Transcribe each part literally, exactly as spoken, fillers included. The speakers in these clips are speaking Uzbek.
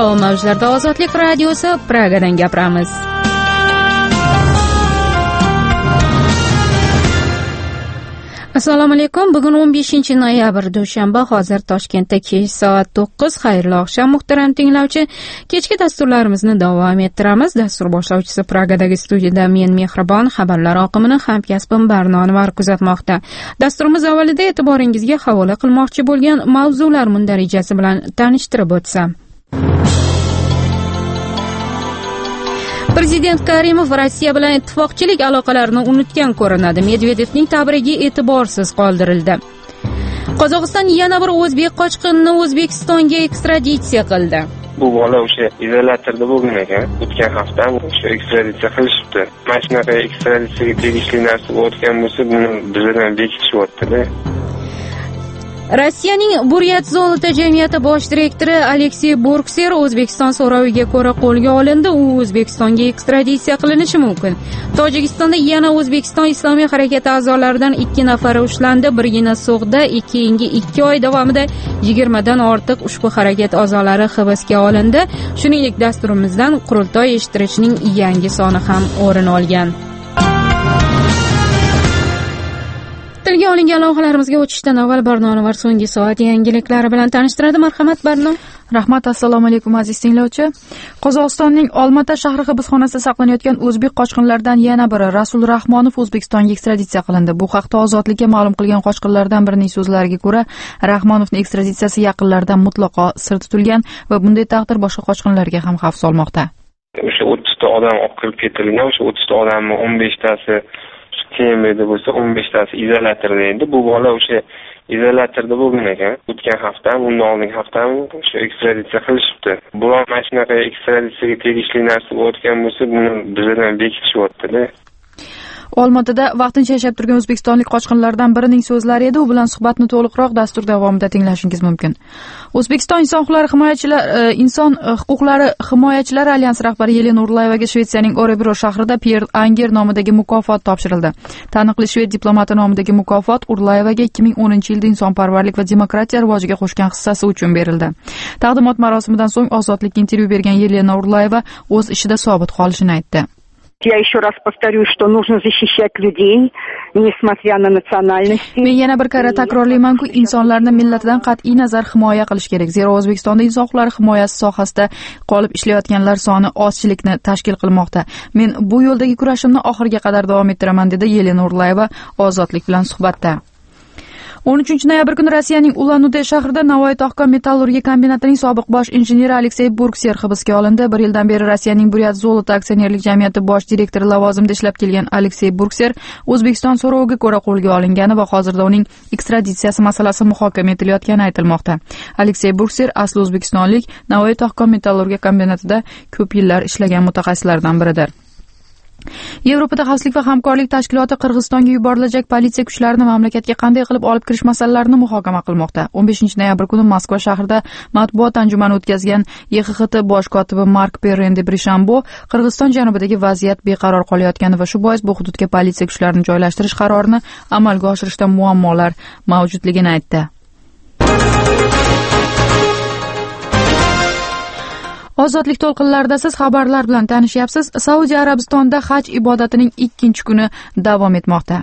Havo mavjlarida Ozodlik radiosi Pragadan gapiramiz. Assalomu alaykum. Bugun o'n beshinchi noyabr dushanba. Hozir Toshkentda kech soat to'qqiz. Xayrli oqshom muhtaram tinglovchi. Kechki dasturlarimizni davom ettiramiz. Dastur boshlovchisi Pragadagi studiyada men Mehribon, xabarlar oqimini hamkasbim Barnonvar kuzatmoqda. Dasturimiz avvalida e'tiboringizga havola qilmoqchi bo'lgan mavzular mundarijasi bilan tanishtirib o'tsam. Prezident Karimov Rossiya bilan ittifoqchilik aloqalarini unutgan ko'rinadi. Medvedevning tabrigiga e'tiborsiz qoldirildi. Qozog'iston yana bir o'zbek qochqinini O'zbekistonga ekstraditsiya qildi. Bu bola o'sha izolyatorda bo'lgan ekan. O'tgan hafta o'sha ekstraditsiya qilishibdi. Mana shunaqa ekstraditsiyaga tegishli narsa bo'layotgan bo'lsa, buni bizdan bekitishyapti-da. Rossiyaning Buryat zolota jamiyati bosh direktori Aleksey Burkser O'zbekiston so'roviga ko'ra qo'lga olindi. U O'zbekistonga ekstraditsiya qilinishi mumkin. Tojikistonda yana O'zbekiston Islomiy harakati a'zolaridan ikki nafari ushlandi. Birgina So'g'da keyingi ikki oy davomida yigirmadan ortiq ushbu harakat a'zolari hibsga olindi. Shuningdek, dasturimizdan qurultoy eshittirishning yangi soni ham o'rin olgan. Tilga olingan lavhalarimizga o'tishdan avval Barnonvar so'nggi soat yangiliklari bilan tanishtiradi. Marhamat Barno. Rahmat, assalomu alaykum aziz tinglovchi. Qozog'istonning Olmata shahri hibsxonasida saqlanayotgan o'zbek qochqinlaridan yana biri Rasul Rahmonov O'zbekistonga ekstraditsiya qilindi. Bu haqda Ozodlikka ma'lum qilgan qochqinlardan birining so'zlariga ko'ra, Rahmonovning ekstraditsiyasi yaqinlaridan mutlaqo sir tutilgan va bunday taqdir boshqa qochqinlarga ham xavf solmoqda. O'sha o'ttizta odam olib kirib ketilgan, o'sha o'ttizta odamning o'n beshtasi Kemeda bo'lsa, o'n beshtasi izolyatorda edi. Bu bola o'sha izolyatorda bo'lgan ekan. O'tgan hafta, undan oldingi hafta o'sha ekstraditsiya qilishibdi. Bular mana shunaqa ekstraditsiyaga tegishli narsa bo'layotgan bo'lsa, buni bizdan bekitishyapti-da. Olmatada vaqtincha yashab turgan o'zbekistonlik qochqinlardan birining so'zlari edi. U bilan suhbatni to'liqroq dastur davomida tinglashingiz mumkin. O'zbekiston inson huquqlari himoyachilari inson huquqlari himoyachilari alyansi rahbari Yelena Urlayevaga Shvetsiyaning Orebro shahrida Pierre Anger nomidagi mukofot topshirildi. Taniqli shved diplomati nomidagi mukofot Urlayevaga ikki ming o'ninchi yilda insonparvarlik va demokratiya rivojiga qo'shgan hissasi uchun berildi. Taqdimot marosimidan so'ng Ozodlikka intervyu bergan Yelena Urlayeva o'z ishida sobit qolishini aytdi. Я еще раз повторю, что нужно защищать людей, nесмотря на национальность. Men yana bir karra takrorlayman-ku, insonlarni millatidan qat'iy nazar himoya qilish kerak. Zero O'zbekistonda inson huquqlari himoyasi sohasida qolib ishlayotganlar soni ozchilikni tashkil qilmoqda. Men bu yo'ldagi kurashimni oxiriga qadar davom ettiraman, dedi Yelena Urlayeva Ozodlik bilan suhbatda. o'n uchinchi noyabr kuni Rossiyaning Ulan-Ude shahrida Navoiy Toxkom metallurgiya kombinatining sobiq bosh injeneri Aleksey Burkser hibsga olindi. Bir yildan beri Rossiyaning Buryat zolota aksionerlik jamiyati bosh direktori lavozimida ishlab kelgan Aleksey Burkser O'zbekiston so'roviga ko'ra qo'lga olingani va hozirda uning ekstraditsiyasi masalasi muhokama etilayotgani aytilmoqda. Aleksey Burkser asli o'zbekistonlik, Navoiy Toxkom metallurgiya kombinatida ko'p yillar ishlagan mutaxassislardan biridir. Yevropada xavfsizlik va hamkorlik tashkiloti Qirg'izistonga yuborilajak politsiya kuchlarini mamlakatga qanday qilib olib kirish masalalarini muhokama qilmoqda. o'n beshinchi noyabr kuni Moskva shahrida matbuot anjumani o'tkazgan Y X X T bosh kotibi Mark Perrendi Brishambo Qirg'iziston janubidagi vaziyat beqaror qolayotgani va shu bois bu hududga politsiya kuchlarini joylashtirish qarorini amalga oshirishda muammolar mavjudligini aytdi. Ozodlik to'lqinlarida siz xabarlar bilan tanishyapsiz. Saudiya Arabistonida haj ibodatining ikkinchi kuni davom etmoqda.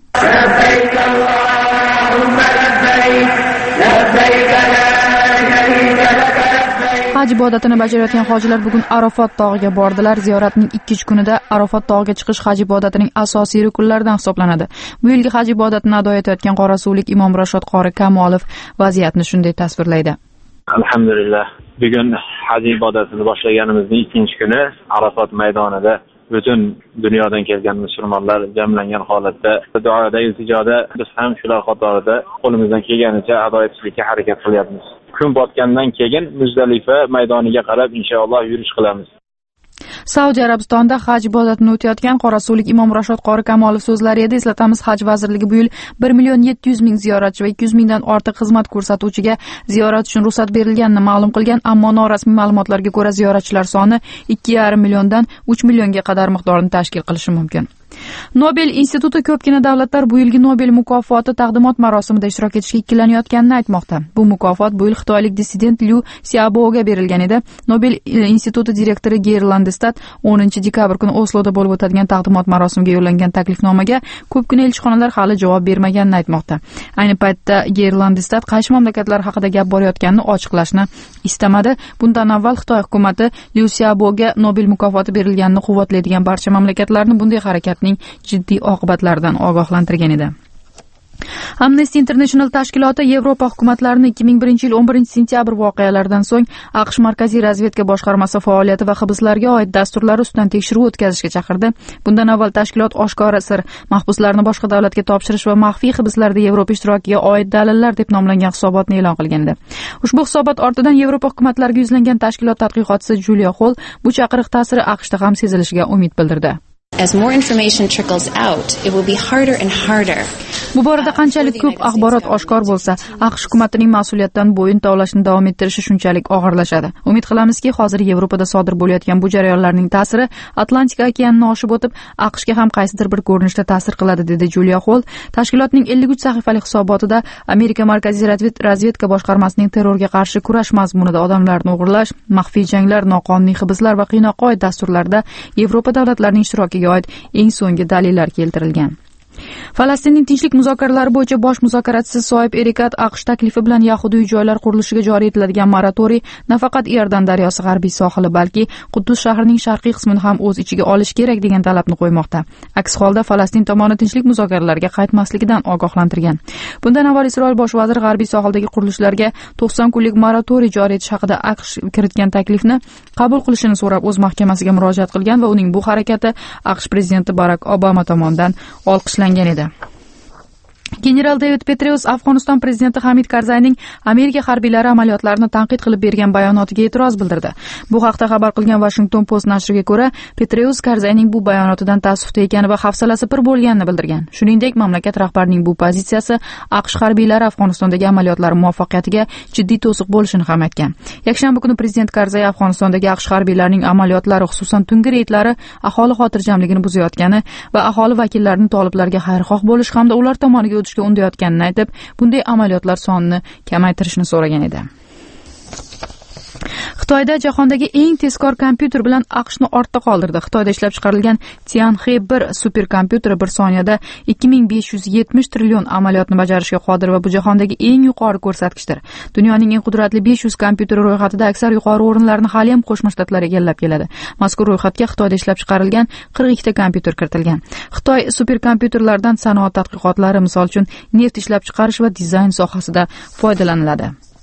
Haj ibodatini bajarayotgan hojilar bugun Arafot tog'iga bordilar. Ziyoratning ikkinchi kunida Arafot tog'iga chiqish haj ibodatining asosiy rukunlaridan hisoblanadi. Bu yilgi haj ibodatini ado etayotgan qorasuvlik Imom Rashod qori Kamolov vaziyatni shunday tasvirlaydi. Alhamdulillah. Bugun haj ibodatini boshlaganimizning ikkinchi kuni Arafot maydonida butun dunyodan kelgan musulmonlar jamlangan holatda duoda, iltijoda biz ham shular qatorida qo'limizdan kelganicha ado etishga harakat qilyapmiz. Kun botgandan keyin Muzdalifa maydoniga qarab inshaalloh yurish qilamiz. Saudiya Arabistonida haj ibodatini o'tayotgan qorasulik Imom Rashod qori Kamolov so'zlari edi. Eslatamiz, haj vazirligi bu yil bir million yetti yuz ming ziyoratchi va ikki yuz mingdan ortiq xizmat ko'rsatuvchiga ziyorat uchun ruxsat berilganini ma'lum qilgan, ammo norasmiy ma'lumotlarga ko'ra ziyoratchilar soni ikki yarim milliondan uch millionga qadar miqdorni tashkil qilishi mumkin. Nobel instituti ko'pgina davlatlar bu yilgi Nobel mukofoti taqdimot marosimida ishtirok etishga ikkilanayotganini aytmoqda. Bu mukofot bu yil xitoylik dissident Liu Xiaoboga berilgan edi. Nobel instituti direktori Geir Landestad o'ninchi dekabr kuni Osloda bo'lib o'tadigan taqdimot marosimiga yo'llangan taklifnomaga ko'pgina elchixonalar hali javob bermaganini aytmoqda. Ayni paytda Geir Landestad qaysi mamlakatlar haqida gap borayotganini ochiqlashni istamadi. Bundan avval Xitoy hukumati Liu Xiaoboga Nobel mukofoti berilganini quvvatlaydigan barcha mamlakatlarni bunday harakatning jiddiy oqibatlaridan ogohlantirgan edi. Amnesty International tashkiloti Yevropa hukumatlarini ikki ming birinchi yil o'n birinchi sentyabr voqealaridan so'ng AQSh Markaziy razvedka boshqarmasi faoliyati va hibslarga oid dasturlari ustidan tekshiruv o'tkazishga chaqirdi. Bundan avval tashkilot oshkora sir, mahbuslarni boshqa davlatga topshirish va maxfiy hibslarda Yevropa ishtirokiga oid dalillar deb nomlangan hisobotni e'lon qilgan edi. Ushbu hisobot ortidan Yevropa hukumatlariga yuzlangan tashkilot tadqiqotchisi Julia Hall bu chaqiriq ta'siri AQShda ham sezilishiga umid bildirdi. As more information trickles out, it will be harder and harder. Bu borada qanchalik ko'p axborot oshkor bo'lsa, AQSh hukumatining mas'uliyatdan bo'yin tovlashni davom ettirishi shunchalik og'irlashadi. Umid qilamizki, hozir Yevropada sodir bo'layotgan bu jarayonlarning ta'siri Atlantika okeanini oshib o'tib, AQShga ham qaysidir bir ko'rinishda ta'sir qiladi, dedi Julia Hall. Tashkilotning ellik uch sahifalik hisobotida Amerika Markaziy razvedka boshqarmasining terrorga qarshi kurash mazmunida odamlarni o'g'irlash, maxfiy janglar, noqonuniy hibslar va qiynoqqa oid dasturlarda Yevropa davlatlarining ishtirokiga oid eng so'nggi dalillar keltirilgan. Falastinning tinchlik muzokaralari bo'yicha bosh muzokaratchisi Soib Erikat AQSh taklifi bilan yahudiy joylar qurilishiga joriy etiladigan moratoriy nafaqat Iordan daryosi g'arbiy sohili, balki Quddus shahrining sharqiy qismini ham o'z ichiga olish kerak degan talabni qo'ymoqda. Aks holda Falastin tomoni tinchlik muzokaralariga qaytmasligidan ogohlantirgan. Bundan avval Isroil bosh vaziri g'arbiy sohildagi qurilishlarga to'qson kunlik moratoriy joriy etish haqida AQSh kiritgan taklifni qabul qilishini so'rab o'z mahkamasiga murojaat qilgan va uning bu harakati AQSh prezidenti Barak Obama tomonidan olqishlangan edi. General David Petraeus Afg'oniston prezidenti Hamid Karzayning Amerika harbiylari amaliyotlarini tanqid qilib bergan bayonotiga e'tiroz bildirdi. Bu haqda xabar qilgan Washington Post nashriga ko'ra, Petraeus Karzayning bu bayonotidan ta'ssufda ekani va hafsalasi pir bo'lganini bildirgan. Shuningdek, mamlakat rahbarining bu pozitsiyasi AQSh harbiylari Afg'onistondagi amaliyotlar muvaffaqiyatiga jiddiy to'siq bo'lishini ham aytgan. Yakshanba kuni prezident Karzay Afg'onistondagi AQSh harbiylarining amaliyotlari, xususan tungi reydlari aholi xotirjamligini buzayotgani va aholi vakillarini toliblarga xayrixoh bo'lish hamda ular tomoniga o'tishga undayotganini aytib, bunday amaliyotlar sonini kamaytirishni so'ragan edi. Xitoyda jahondagi eng tezkor kompyuter bilan AQShni ortda qoldirdi. Xitoyda ishlab chiqarilgan Tianhe bir superkompyuteri bir soniyada ikki ming besh yuz yetmish trillion amaliyotni bajarishga qodir va bu jahondagi eng yuqori ko'rsatkichdir. Dunyoning eng qudratli besh yuz kompyuteri ro'yxatida aksar yuqori o'rinlarni hali ham Qo'shma Shtatlar egallab keladi. Mazkur ro'yxatga Xitoyda ishlab chiqarilgan qirq ikkita kompyuter kiritilgan. Xitoy superkompyuterlardan sanoat tadqiqotlari, misol uchun neft ishlab chiqarish va dizayn sohasida foydalaniladi.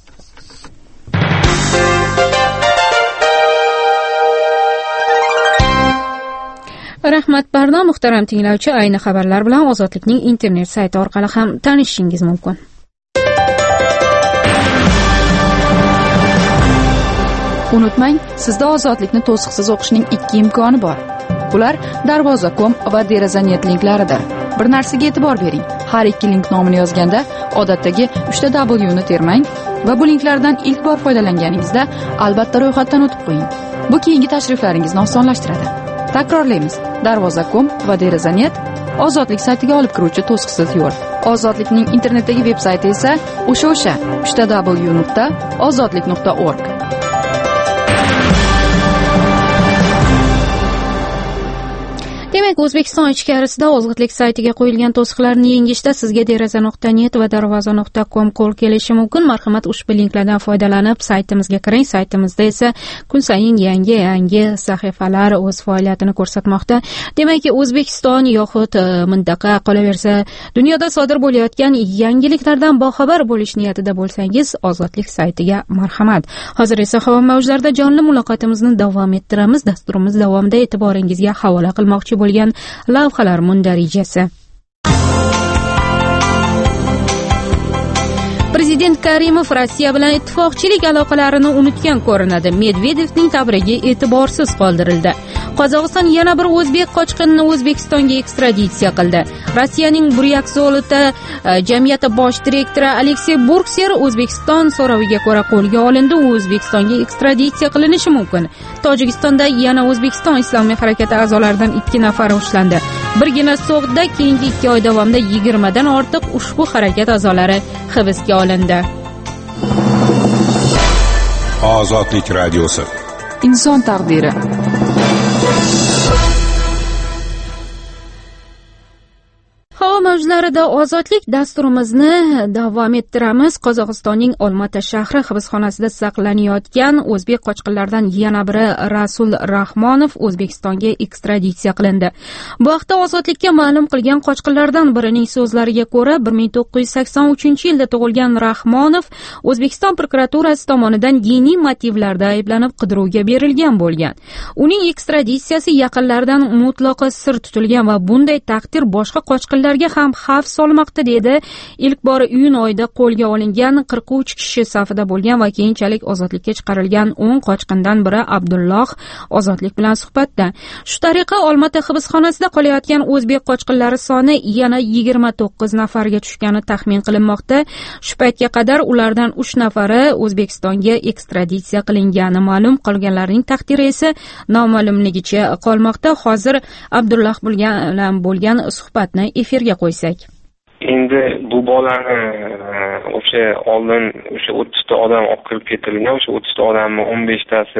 Rahmat Barno, muhtaram tinglovchi, ayni xabarlar bilan Ozodlikning internet sayti orqali ham tanishishingiz mumkin. Unutmang, sizda Ozodlikni to'siqsiz o'qishning ikki imkoni bor. Bular darvoza nokta com va derazanet linklaridir. Bir narsaga e'tibor bering. Har ikki link nomini yozganda odatdagi uchta W ni termang va bu linklardan ilk bor foydalanganingizda albatta ro'yxatdan o'tib qo'ying. Bu keyingi tashriflaringizni osonlashtiradi. Takrorlaymiz. darvoza nokta com va derazanet Ozodlik saytiga olib kiruvchi to'siqsiz yo'l. Ozodlikning internetdagi veb-sayti esa o'sha-o'sha uchta W nuqta ozodlik nuqta org. Demak, O'zbekiston ichkarisida ozodlik saytiga qo'yilgan to'siqlarni yengishda sizga deraza nuqta net va darvoza nuqta com qo'l kelishi mumkin. Marhamat, ushbu linklardan foydalanib saytimizga kiring. Saytimizda esa kun sayin yangi yangi sahifalar o'z faoliyatini ko'rsatmoqda. Demakki, O'zbekiston yoxud mintaqa, qolaversa dunyoda sodir bo'layotgan yangiliklardan boxabar bo'lish niyatida bo'lsangiz, Ozodlik saytiga marhamat. Hozir esa havo mavjlarida jonli muloqotimizni davom ettiramiz. Dasturimiz davomida e'tiboringizga havola qilmoqchi bo'lgan lavhalar mundarijasi. Prezident Karimov Rossiya bilan ittifoqchilik aloqalarini unutgan ko'rinadi. Medvedevning tabrigiga e'tiborsiz qoldirildi. Qozog'iston yana bir o'zbek qochqinini O'zbekistonga ekstraditsiya qildi. Rossiyaning Buryak Zolota jamiyati bosh direktori Aleksey Burkser O'zbekiston so'roviga ko'ra qo'lga olindi. U O'zbekistonga ekstraditsiya qilinishi mumkin. Tojikistonda yana O'zbekiston Islomiy harakati a'zolaridan ikki nafar ushlandi. Birgina so'g'da keyingi ikki oy davomida yigirmadan ortiq ushbu harakat a'zolari hibsga olindi. Ozodlik radiosi. Inson taqdiri. Havo mavjlarida ozodlik dasturimizni davom ettiramiz. Qozog'istonning Olmata shahri hibsxonasida saqlanayotgan o'zbek qochqinlaridan yana biri Rasul Rahmonov O'zbekistonga ekstraditsiya qilindi. Bu haqda Ozodlikka ma'lum qilgan qochqinlardan birining so'zlariga ko'ra, bir ming to'qqiz yuz sakson uchinchi yilda tug'ilgan Rahmonov O'zbekiston prokuraturasi tomonidan diniy motivlarda ayblanib qidiruvga berilgan bo'lgan. Uning ekstraditsiyasi yaqinlaridan mutlaqo sir tutilgan va bunday taqdir boshqa qochqinlar ham xavf solmoqda dedi. Ilk bor iyun oyida qo'lga olingan qirq uch kishi safida bo'lgan va keyinchalik ozodlikka chiqarilgan o'n qochqindan biri Abdulloh Ozodlik bilan suhbatda. Shu tariqa Olmata hibsxonasida qolayotgan o'zbek qochqinlari soni yana yigirma to'qqiz nafarga tushgani taxmin qilinmoqda. Shu paytga qadar ulardan uch nafari O'zbekistonga ekstraditsiya qilingani ma'lum, qolganlarning taqdiri esa noma'lumligicha qolmoqda. Hozir Abdulloh bilan bo'lgan suhbatni efirga qo'ysak. Endi bu bolani o'sha oldin o'sha o'ttizta odam olib kirib ketilgan, o'sha o'ttizta odamni o'n beshtasi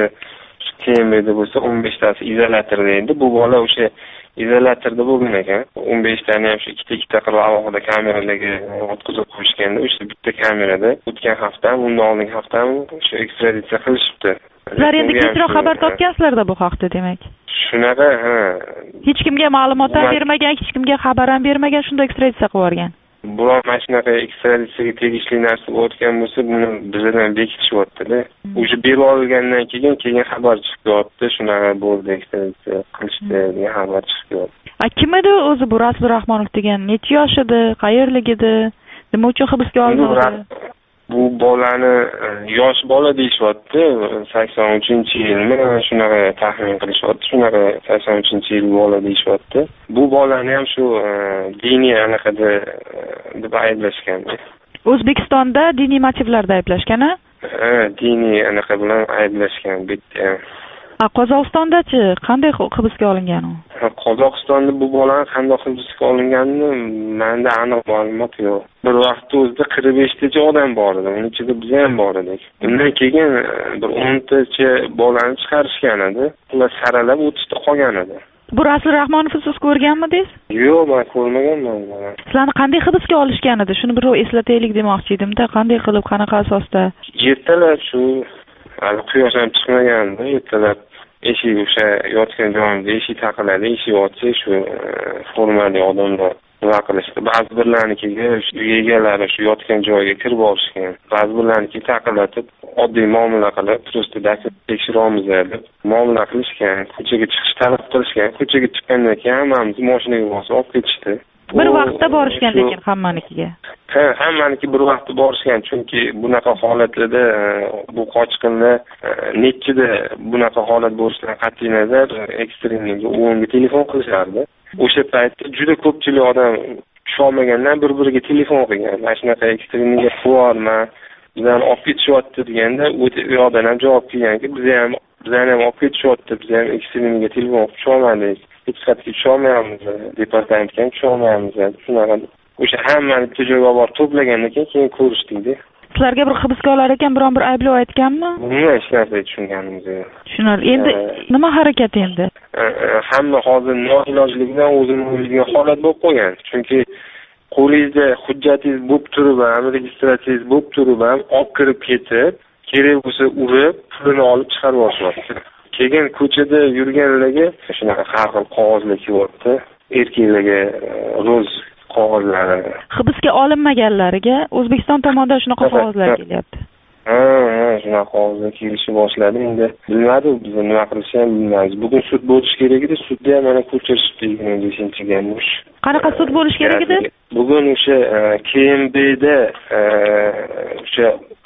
T M da bo'lsa, o'n beshtasi izolyatorda. Endi bu bola o'sha izolyatorda bo'lgan ekan. o'n beshtani ham shu ikkita-ikkita qilib alohida kameralarga o'tkazib qo'yishganda, o'sha bitta kamerada o'tgan hafta ham, undan oldingi hafta ham o'sha ekstraditsiya qilishibdi. Sizlar endi kechroq xabar topgansizlar-da bu haqda, demak. Shunaqa, ha. Hech kimga ma'lumot ham bermagan, hech kimga xabar ham bermagan, shunda ekstraditsiya qilib yuborgan. Biroq mana shunaqa ekstraditsiyaga tegishli narsa bo'layotgan bo'lsa, buni bizdan bekitishyapti-da. O'sha berib olgandan keyin keyin xabar chiqyapti, shunaqa bo'ldi, ekstraditsiya qilishdi degan xabar chiqyapti. A kim edi o'zi bu Rasul Rahmonov degan? Necha yosh edi, qayerlik edi? Nima uchun hibsga olindi? Bu bolani yosh bola deyishyapti, sakson uchinchi yilmi shunaqa taxmin qilishyapti, shunaqa sakson uchinchi yil bola deyishyapti. Bu bolani ham shu diniy anaqada deb ayblashgan. O'zbekistonda diniy motivlarda ayblashgan-a? Ha, diniy anaqa bilan ayblashgan bitta. A Qozog'istonda-chi qanday hibsga olingan u? Qozog'istonda bu bolani qanday hibsga olinganini menda aniq ma'lumot yo'q. Bir vaqtda o'zida qirq beshtacha odam bor edi, uning ichida biz ham bor edik. Undan keyin bir o'ntacha bolani chiqarishgan edi. Ular saralab o'ttizta qolgan edi. Bu Rasul Rahmonovni siz ko'rganmidingiz? Yo'q, men ko'rmaganman. Sizlarni qanday hibsga olishgan edi? Shuni birov eslataylik demoqchi edim-da. Qanday qilib, qanaqa asosda? Ertalab shu hali quyosh ham chiqmaganda, ertalab eshik o'sha yotgan joyimizda eshik taqiladi, eshik ochsa shu formali odamlar nima qilishdi. Ba'zi birlarnikiga shu egalari shu yotgan joyga kirib borishgan. Ba'zi birlarniki taqilatib, oddiy muomala qilib, turistida tekshiramiz deb muomala qilishgan, ko'chaga chiqish talab qilishgan. Ko'chaga chiqqandan keyin hammamiz mashinaga bosib olib ketishdi. Bir vaqtda borishgan lekin hammanikiga. Ha, hammaniki bir vaqtda borishgan, chunki bunaqa holatlarda bu qochqinlar nechida bunaqa holat bo'lishidan qat'iy nazar ekstremizmga o'nga telefon qilishardi. O'sha paytda juda ko'pchilik odam tusholmagandan bir-biriga telefon qilgan. Mana shunaqa ekstremizmga borma, bizani olib ketishyapti deganda, u yoqdan ham javob kelganki, biz ham bizani ham olib ketishyapti, biz ham ekstremizmga telefon qilib tusholmadik. Hech qayerga tusholmayapmiz, departamentga ham tusholmayapmiz. Shunaqa o'sha hammani bitta joyga borib to'plagandan keyin keyin ko'rishdik-da. Sizlarga bir hibsga olar ekan, biron bir ayblov aytganmi? Buni hech narsa tushunganimiz yo'q. Tushunarli. Endi nima harakat endi? Hamma hozir noilojlikdan o'zini o'ylagan holat bo'lib qolgan. Chunki qo'lingizda hujjatingiz bo'lib turib ham, registratsiyangiz bo'lib turib ham olib kirib ketib, kerak bo'lsa urib, pulini olib chiqarib yuboryapti. Keyin ko'chada yurganlarga shunaqa har xil qog'ozlar kelyapti. Erkaklarga ro'z qog'ozlari. Hibsga olinmaganlarga O'zbekiston tomonidan shunaqa qog'ozlar kelyapti. Ha, ha, shunaqa qog'ozlar kelishni boshladi. Endi bilmadim, biz nima qilishni ham bilmaymiz. Bugun sud bo'lishi kerak edi, sudda ham mana ko'chirishdi yigirma beshinchiga. Qanaqa sud bo'lishi kerak edi? Bugun o'sha K M B da o'sha Qibrisda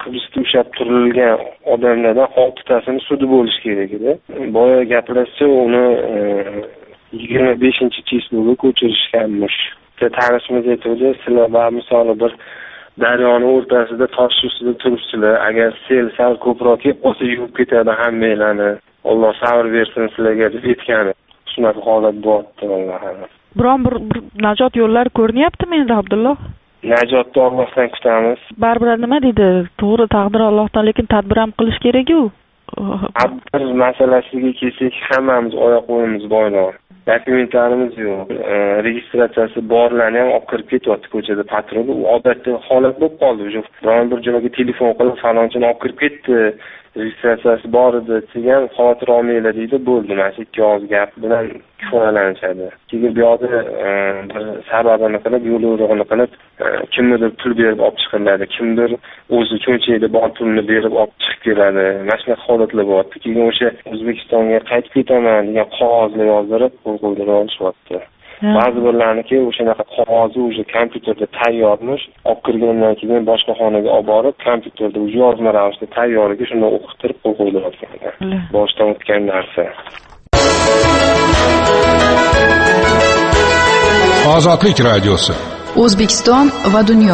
ushlab turilgan odamlardan oltitasini sudi bo'lishi kerak edi. Boya gapirsa uni yigirma beshinchi chisloga ko'chirishganmish. Tanishimiz aytdi, sizlar va misoli bir daryoni o'rtasida tosh ustida turibsizlar, agar sel sal ko'proq kelib qolsa yuvib ketadi hammanglarni. Alloh sabr bersin sizlarga deb aytgani. Shunaqa holat bo'pti vallahi. Biron bir najot yo'llari ko'rinyaptimi endi Abdulloh? Najotni Allohdan kutamiz. Baribir nima deydi? To'g'ri, taqdir Allohdan, lekin tadbir ham qilish kerak-ku. Tadbir masalasiga kelsak, hammamiz oyoq qo'yimiz bog'liq. Dokumentlarimiz yo'q. Registratsiyasi borlarni ham olib kirib ketyapti ko'chada patrul. U odatda holat bo'lib qoldi. O'sha biron bir joyga telefon qilib falonchini olib kirib ketdi. Registratsiyasi bor edi, degan xavotir olmanglar deydi, bo'ldi. Mana shu ikki og'iz gap bilan kifoyalanishadi. Keyin bu yoqda bir sababini qilib, yo'l yo'rig'ini qilib, kimnidir pul berib olib chiqiladi, kimdir o'zi cho'nchakda bor pulni berib olib chiqib keladi. Mana shunaqa holatlar bo'lyapti. Keyin o'sha O'zbekistonga qaytib ketaman degan qog'ozni yozdirib, qo'l qo'ydirib olishyapti. Ba'zi birlarniki o'shanaqa qog'ozi o'sha kompyuterda tayyormish, olib kirgandan keyin boshqa xonaga olib borib, kompyuterda o'sha yozma ravishda tayyoriga shuni o'qitirib qo'l qo'ydirayotgan. Boshdan o'tgan narsa. Ozodlik radiosi. O'zbekiston va dunyo.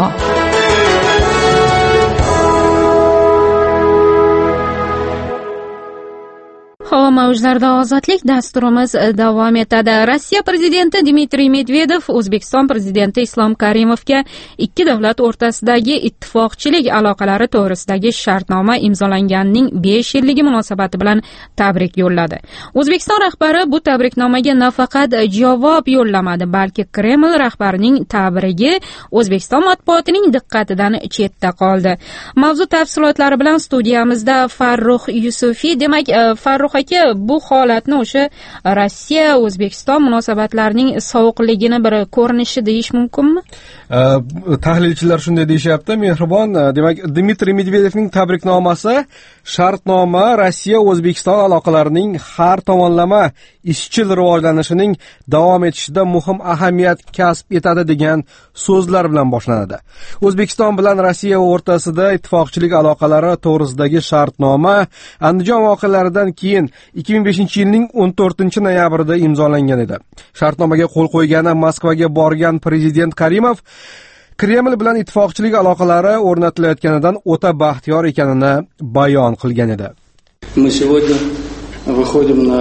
Havo mavjlarida ozodlik dasturimiz davom etadi. Rossiya prezidenti Dmitriy Medvedev O'zbekiston prezidenti Islom Karimovga ikki davlat o'rtasidagi ittifoqchilik aloqalari to'g'risidagi shartnoma imzolanganining besh yilligi munosabati bilan tabrik yo'lladi. O'zbekiston rahbari bu tabriknomaga nafaqat javob yo'llamadi, balki Kreml rahbarining tabrigi O'zbekiston matbuotining diqqatidan chetda qoldi. Mavzu tafsilotlari bilan studiyamizda Farruh Yusufiy. Demak, Farruh aka, bu holatni o'sha Rossiya O'zbekiston munosabatlarining sovuqligini bir ko'rinishi deyish mumkinmi? Tahlilchilar shunday deyishyapti. Mehribon, demak, Dmitriy Medvedevning tabriknomasi shartnoma Rossiya O'zbekiston aloqalarining har tomonlama izchil rivojlanishining davom etishida muhim ahamiyat kasb etadi degan so'zlar bilan boshlanadi. O'zbekiston bilan Rossiya o'rtasida ittifoqchilik aloqalari to'g'risidagi shartnoma Andijon voqealaridan keyin ikki ming beshinchi yilning o'n to'rtinchi noyabrida imzolangan edi. Shartnomaga qo'l qo'ygani Moskvaga borgan prezident Karimov Kreml bilan ittifoqchilik aloqalari o'rnatilayotganidan o'ta baxtiyor ekanini bayon qilgan edi. Мы сегодня выходим на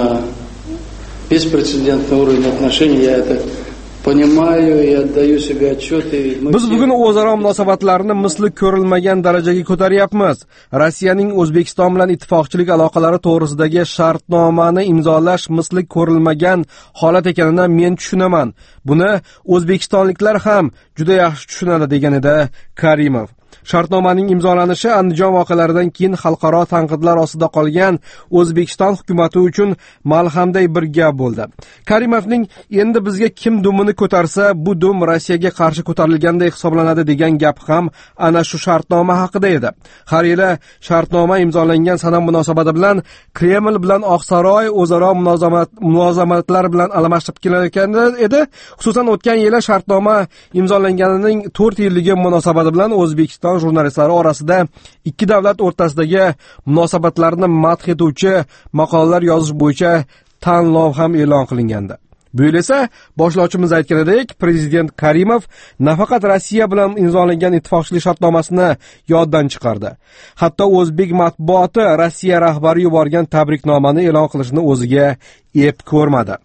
беспрецедентный уровень отношений. Я это понимаю и отдаю себе отчет. Biz bugun o'zaro munosabatlarni misli ko'rilmagan darajaga ko'taryapmiz. Rossiyaning O'zbekiston bilan ittifoqchilik aloqalari to'g'risidagi shartnomani imzolash misli ko'rilmagan holat ekanini men tushunaman. Buni o'zbekistonliklar ham juda yaxshi tushunadi, degan edi Karimov. Shartnomaning imzolanishi Andijon voqealaridan keyin xalqaro tanqidlar ostida qolgan O'zbekiston hukumati uchun malhamday bir gap bo'ldi. Karimovning endi bizga kim dumini ko'tarsa, bu dum Rossiyaga qarshi ko'tarilgandek hisoblanadi degan gap ham ana shu shartnoma haqida edi. Har yili shartnoma imzolangan sana munosabati bilan Kreml bilan Oqsaroy o'zaro munosabatlar bilan almashib kelayotgan edi. Xususan o'tgan yili shartnoma imzolanganining to'rt yilligi munosabati bilan O'zbekiston jurnalistlari orasida ikki davlat o'rtasidagi munosabatlarni madh etuvchi maqolalar yozish bo'yicha tanlov ham e'lon qilingandi. Bu yil esa boshlovchimiz aytganidek, prezident Karimov nafaqat Rossiya bilan imzolangan ittifoqchilik shartnomasini yoddan chiqardi. Hatto o'zbek matbuoti Rossiya rahbari yuborgan tabriknomani e'lon qilishni o'ziga ep ko'rmadi.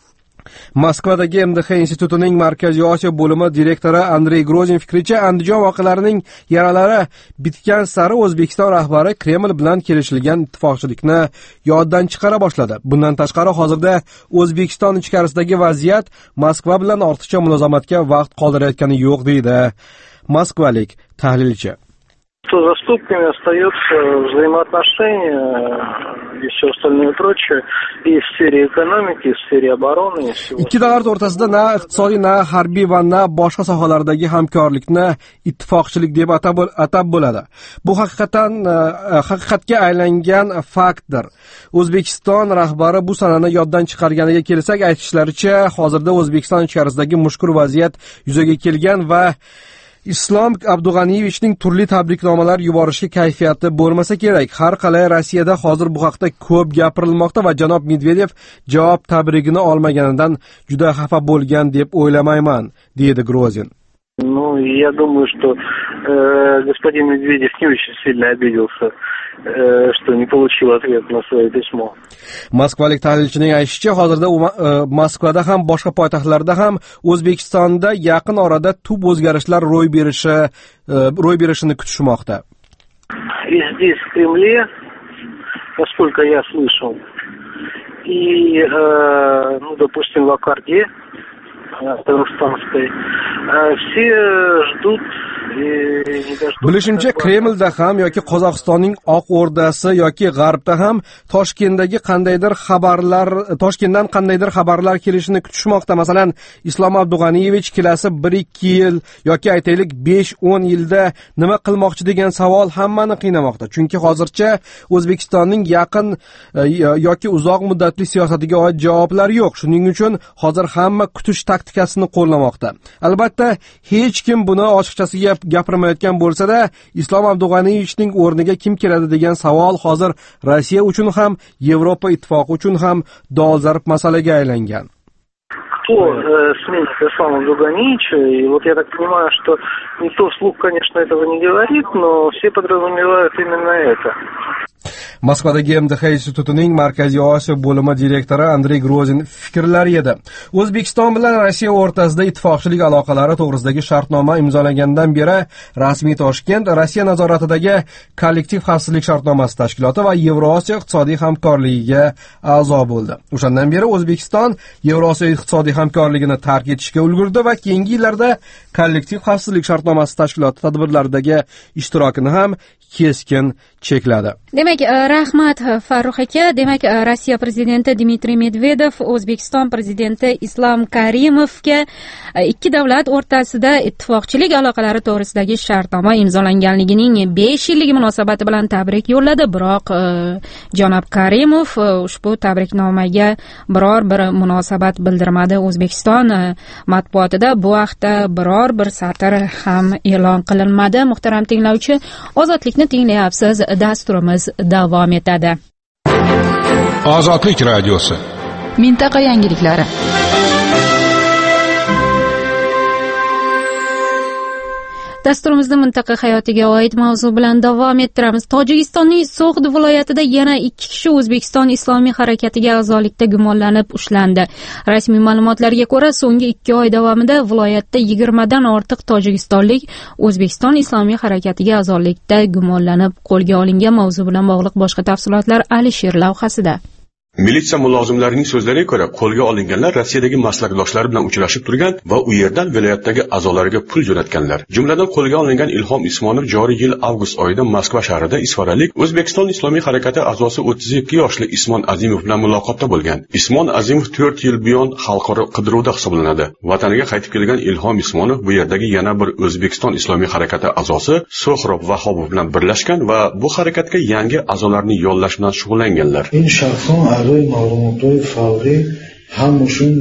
Moskvadagi M D X institutining Markaziy Osiyo bo'limi direktori Andrey Grozin fikricha, Andijon voqealarining yaralari bitgan sari O'zbekiston rahbari Kreml bilan kelishilgan ittifoqchilikni yoddan chiqara boshladi. Bundan tashqari, hozirda O'zbekiston ichkarisidagi vaziyat Moskva bilan ortiqcha mulozamatga vaqt qoldirayotgani yo'q, deydi moskvalik tahlilchi. Что за ступками остается взаимоотношения и все остальное прочее и в сфере экономики, и в сфере обороны. Ikki davlat o'rtasida na iqtisodiy, na harbiy va na boshqa sohalardagi hamkorlikni ittifoqchilik deb atab bo'ladi. Bu haqiqatan haqiqatga aylangan faktdir. O'zbekiston rahbari bu sanani yoddan chiqarganiga kelsak, aytishlaricha, hozirda O'zbekiston ichkarisidagi mushkul vaziyat yuzaga kelgan va Islom Abdug'aniyevichning turli tabriknomalar yuborishga kayfiyati bo'lmasa kerak. Har qalay Rossiyada hozir bu haqda ko'p gapirilmoqda va janob Medvedev javob tabrigini olmaganidan juda xafa bo'lgan deb o'ylamayman, dedi Grozin. Ну, я думаю, что э, господин Медведев не очень сильно обиделся, э, что не получил ответ на свое письмо. Moskvalik tahlilchining aytishicha, hozirda u Moskvada ham boshqa poytaxtlarda ham O'zbekistonda yaqin orada tub o'zgarishlar ro'y berishi ro'y berishini kutishmoqda. И здесь, в Кремле, насколько я слышал, и, э, ну, допустим, в Аккарде казахстанской, все ждут. Bilishimcha, Kremlda ham yoki Qozog'istonning Oq O'rdasi yoki G'arbda ham Toshkentdagi qandaydir xabarlar, Toshkentdan qandaydir xabarlar kelishini kutishmoqda. Masalan, Islom Abdug'aniyevich kelasi bir ikki yil yoki aytaylik besh o'n yilda nima qilmoqchi degan savol hammani qiynamoqda. Chunki hozircha O'zbekistonning yaqin yoki uzoq muddatli siyosatiga oid javoblar yo'q. Shuning uchun hozir hamma kutish taktikasini qo'llamoqda. Albatta, hech kim buni ochiqchasiga gapirmayotgan bo'lsa-da, Islom Abdug'aniyevichning o'rniga kim keladi degan savol hozir Rossiya uchun ham, Yevropa ittifoqi uchun ham dolzarb masalaga aylangan. Кто э, сменит Ислама Абдуганиевича? И вот я так понимаю, что никто вслух, конечно, этого не говорит, но все подразумевают именно это. Moskvadagi M D H institutining Markaziy Osiyo bo'limi direktori Andrey Grozin fikrlari edi. O'zbekiston bilan Rossiya o'rtasida ittifoqchilik aloqalari to'g'risidagi shartnoma imzolangandan beri rasmiy Toshkent Rossiya nazoratidagi kollektiv xavfsizlik shartnomasi tashkiloti va Yevrosiyo iqtisodiy hamkorligiga a'zo bo'ldi. O'shandan beri O'zbekiston Yevrosiyo iqtisodiy hamkorligini tark etishga ulgurdi va keyingi yillarda kollektiv xavfsizlik shartnomasi tashkiloti tadbirlaridagi ishtirokini ham keskin chekladi. Demak, rahmat Farruh aka. Demak, Rossiya prezidenti Dmitriy Medvedev O'zbekiston prezidenti Islom Karimovga ikki davlat o'rtasida ittifoqchilik aloqalari to'g'risidagi shartnoma imzolanganligining besh yilligi munosabati bilan tabrik yo'lladi. Biroq janob Karimov ushbu tabriknomaga biror bir munosabat bildirmadi. O'zbekiston matbuotida bu haqda biror bir satr ham e'lon qilinmadi. Muhtaram tinglovchi, Ozodlikni tinglayapsiz. Dasturimiz davom etadi. Ozodlik radiosi. Mintaqa yangiliklari. Dasturimizni mintaqa hayotiga oid mavzu bilan davom ettiramiz. Tojikistonning So'g'd viloyatida yana ikki kishi O'zbekiston Islomiy harakatiga a'zolikda gumonlanib ushlandi. Rasmiy ma'lumotlarga ko'ra, so'nggi ikki oy davomida viloyatda yigirmadan ortiq tojikistonlik O'zbekiston Islomiy harakatiga a'zolikda gumonlanib qo'lga olingan. Mavzu bilan bog'liq boshqa tafsilotlar Alisher lavhasida. Militsiya mulozimlarining so'zlariga ko'ra, qo'lga olinganlar Rossiyadagi maslakdoshlari bilan uchrashib turgan va u yerdan viloyatdagi a'zolariga pul jo'natganlar. Jumladan qo'lga olingan Ilhom Ismonov joriy yil avgust oyida Moskva shahrida isfaralik O'zbekiston Islomiy harakati a'zosi o'ttiz ikki yoshli Ismon Azimov bilan muloqotda bo'lgan. Ismon Azimov to'rt yil buyon xalqaro qidiruvda hisoblanadi. Vataniga qaytib kelgan Ilhom Ismonov bu yerdagi yana bir O'zbekiston Islomiy harakati a'zosi So'xrob Vahobov bilan birlashgan va bu harakatga yangi a'zolarni yollash bilan shug'ullanganlar. a'zoy ma'lumotlar favri hammashin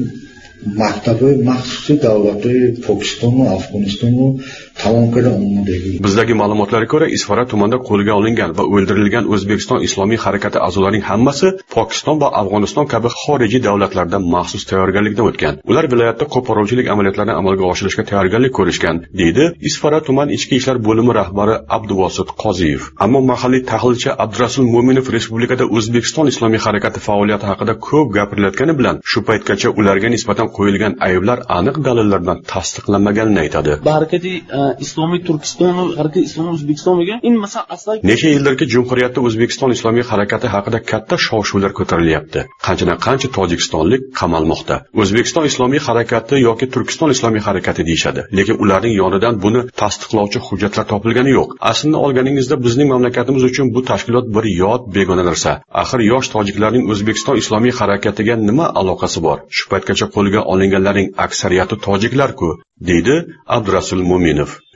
maktabi maxsusiy davlatlar Pokiston va Afg'oniston va tamom qilgan omadagi. Bizdagi ma'lumotlarga ko'ra, Isfara tumanida qo'lga olingan va o'ldirilgan O'zbekiston Islomiy harakati a'zolarining hammasi Pokiston va Afg'oniston kabi xorijiy davlatlarda maxsus tayyorgarlikdan o'tgan. Ular viloyatda qo'polrovchilik amaliyotlarini amalga oshirishga tayyorgarlik ko'rishgan, deydi Isfara tuman ichki ishlar bo'limi rahbari Abduvosit Qoziyev. Ammo mahalliy tahlilchi Abdurasul Mo'minov respublikada O'zbekiston Islomiy harakati faoliyati haqida ko'p gapirilayotgani bilan shu paytgacha ularga nisbatan qo'yilgan ayblar aniq dalillar bilan tasdiqlanmaganini aytadi. Harakati Islomiy Turkiston va harakati Islomiy O'zbekiston degan in masal asla necha yildirki jumhuriyatda O'zbekiston Islomiy harakati haqida katta shov-shuvlar ko'tarilyapti. Qanchadan qancha tojikistonlik qamalmoqda. O'zbekiston Islomiy harakati yoki Turkiston Islomiy harakati deyshadi, lekin ularning yonidan buni tasdiqlovchi hujjatlar topilgani yo'q. Aslida olganingizda bizning mamlakatimiz uchun bu tashkilot bir yot begona narsa. Axir yosh tojiklarning O'zbekiston Islomiy harakatiga nima aloqasi bor? Shu paytgacha qo'lga olinganlarning aksariyati tojiklar-ku, deydi Abdurasul Mo'minov.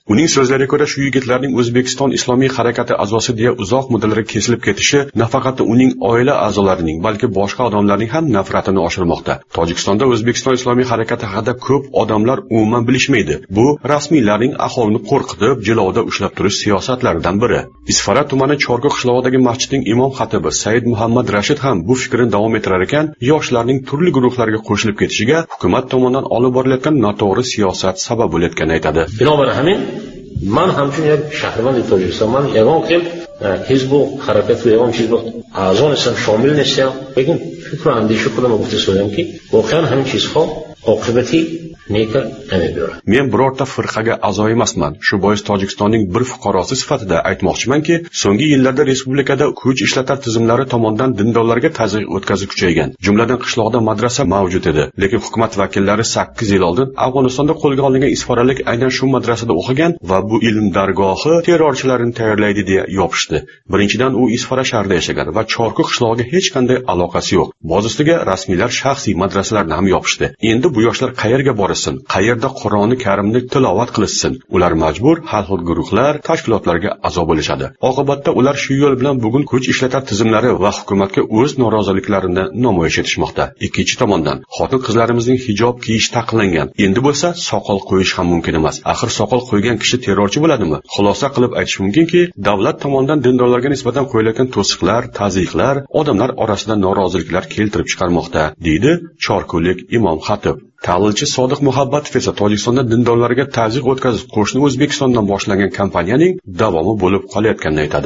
Uning so'zlariga ko'ra, shu yigitlarning O'zbekiston Islomiy harakati a'zosi deya uzoq muddatlarga kesilib ketishi nafaqat uning oila a'zolarining, balki boshqa odamlarning ham nafratini oshirmoqda. Tojikistonda O'zbekiston Islomiy harakati haqida ko'p odamlar umuman bilishmaydi. Bu rasmiylarning aholini qo'rqitib, jilovda ushlab turish siyosatlaridan biri. Isfara tumani Chorku qishlog'idagi masjidning imom xatibi Said Muhammad Rashid ham bu fikrini davom ettirar ekan, yoshlarning turli guruhlarga qo'shilib ketishiga hukumat tomonidan olib borilayotgan noto'g'ri siyosat sabab bo'layotganini aytadi. Binobarin man hamchun yak shahrband Tojikistonman yagon qilib hizb harakat va yagon hizb a'zo nisam shomil nisam lekin fikr andisha qilib g'o'fta so'ramki voqean hamma chizxo oqibati neka amaydi. Men birorta firqaga a'zo emasman. Shu bois Tojikistonning bir fuqarosi sifatida aytmoqchimanki, so'nggi yillarda respublikada kuch ishlatar tizimlari tomonidan dindorlarga tazyiq o'tkazish kuchaygan. Jumladan qishloqda madrasa mavjud edi, lekin hukumat vakillari sakkiz yil oldin Afg'onistonda qo'lga olingan isfaralik aynan shu madrasada o'qigan va bu ilm dargohi terrorchilarni tayyorlaydi deya yopishdi. Birinchidan u Isfara shahrida yashagan va Chorku qishlog'iga hech qanday aloqasi yo'q. Boz ustiga rasmiylar shaxsiy madrasalarni ham yopishdi. Endi bu yoshlar qayerga borsin, qayerda Qur'oni Karimni tilovat qilishsin? Ular majbur xalq guruhlar, tashkilotlarga a'zo bo'lishadi. Oqibatda ular shu yo'l bilan bugun kuch ishlatar tizimlari va hukumatga o'z noroziliklarini namoyish etishmoqda. Ikkinchi tomondan, xotin-qizlarimizning hijob kiyish taqiqlangan. Endi bo'lsa soqol qo'yish ham mumkin emas. Axir soqol qo'ygan kishi terrorchi bo'ladimi? Xulosa qilib aytish mumkinki, davlat tomonidan dindorlarga nisbatan qo'yilgan to'siqlar, tazyiqlar odamlar orasida noroziliklar keltirib chiqarmoqda, deydi chorkulik imom xatib. Ta'lilchi Sodiq Muhabbatov esa Tojikistonda dindorlarga tazyiq o'tkazib qo'shni O'zbekistondan boshlangan kampaniyaning davomi bo'lib qolayotganini aytadi.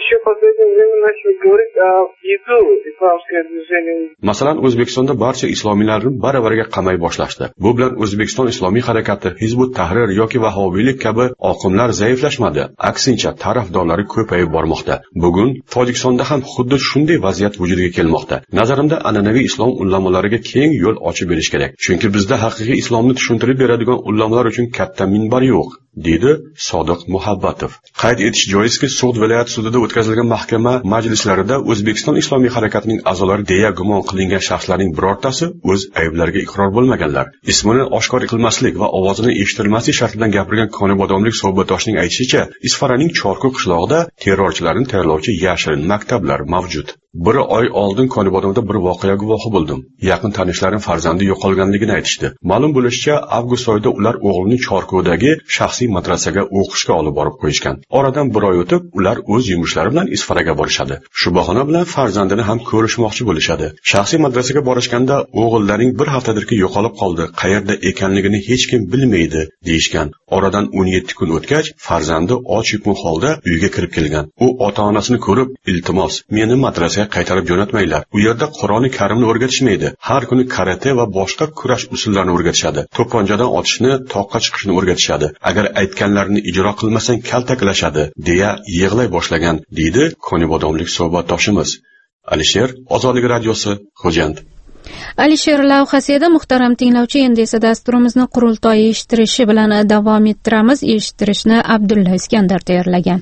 Masalan, O'zbekistonda barcha islomiylarni baravariga qamay boshlashdi. Bu bilan O'zbekiston Islomiy harakati, Hizbut Tahrir yoki Vahobiylik kabi oqimlar zaiflashmadi. Aksincha, tarafdorlari ko'payib bormoqda. Bugun Tojikistonda ham xuddi shunday vaziyat vujudiga kelmoqda. Nazarimda, an'anaviy islom ulamolariga keng yo'l ochib berish kerak. Chunki bizda haqiqiy islomni tushuntirib beradigan ulamolar uchun katta minbar yo'q, deydi Sodiq Muhabbatov. Qayd etish joizki, So'g'd viloyat sudida o'tkazilgan mahkama majlislarida O'zbekiston Islomiy harakatining a'zolari deya gumon qilingan shaxslarning birortasi o'z ayblariga iqror bo'lmaganlar. Ismini oshkor qilmaslik va ovozini eshitilmaslik shartidan gapirgan Konibodomlik suhbatdoshining aytishicha, Isfaraning Chorku qishlog'ida terrorchilarni tayyorlovchi yashirin maktablar mavjud. Bir oy oldin Konibodomda bir voqea guvohi bo'ldim. Yaqin tanishlarim farzandi yo'qolganligini aytishdi. Ma'lum bo'lishicha, avgust oyida ular o'g'lini Chorkudagi shaxsiy madrasaga o'qishga olib borib qo'yishgan. Oradan bir oy o'tib, ular o'z yumushlari bilan Isfaraga borishadi. Shu bahona bilan farzandini ham ko'rishmoqchi bo'lishadi. Shaxsiy madrasaga borishganda o'g'illaring bir haftadirki yo'qolib qoldi, qayerda ekanligini hech kim bilmaydi, deyishgan. Oradan o'n yetti kun o'tgach, farzandi och-yupun holda uyga kirib kelgan. U ota-onasini ko'rib, "Iltimos, meni madrasaga qaytarib jo'natmanglar. U yerda Qur'oni Karimni o'rgatishmaydi. Har kuni karate va boshqa kurash usullarini o'rgatishadi. To'pponchadan otishni, toqqa chiqishni o'rgatishadi. Agar aytganlarini ijro qilmasang kaltaklashadi", deya yig'lay boshlagan, deydi Konibodomlik suhbatdoshimiz. Alisher, Ozodlik radiosi, Xo'jand. Alisher lavhasida muhtaram tinglovchi, endi esa dasturimizni qurultoy eshittirishi bilan davom ettiramiz. Eshittirishni Abdulla Iskandar tayyorlagan.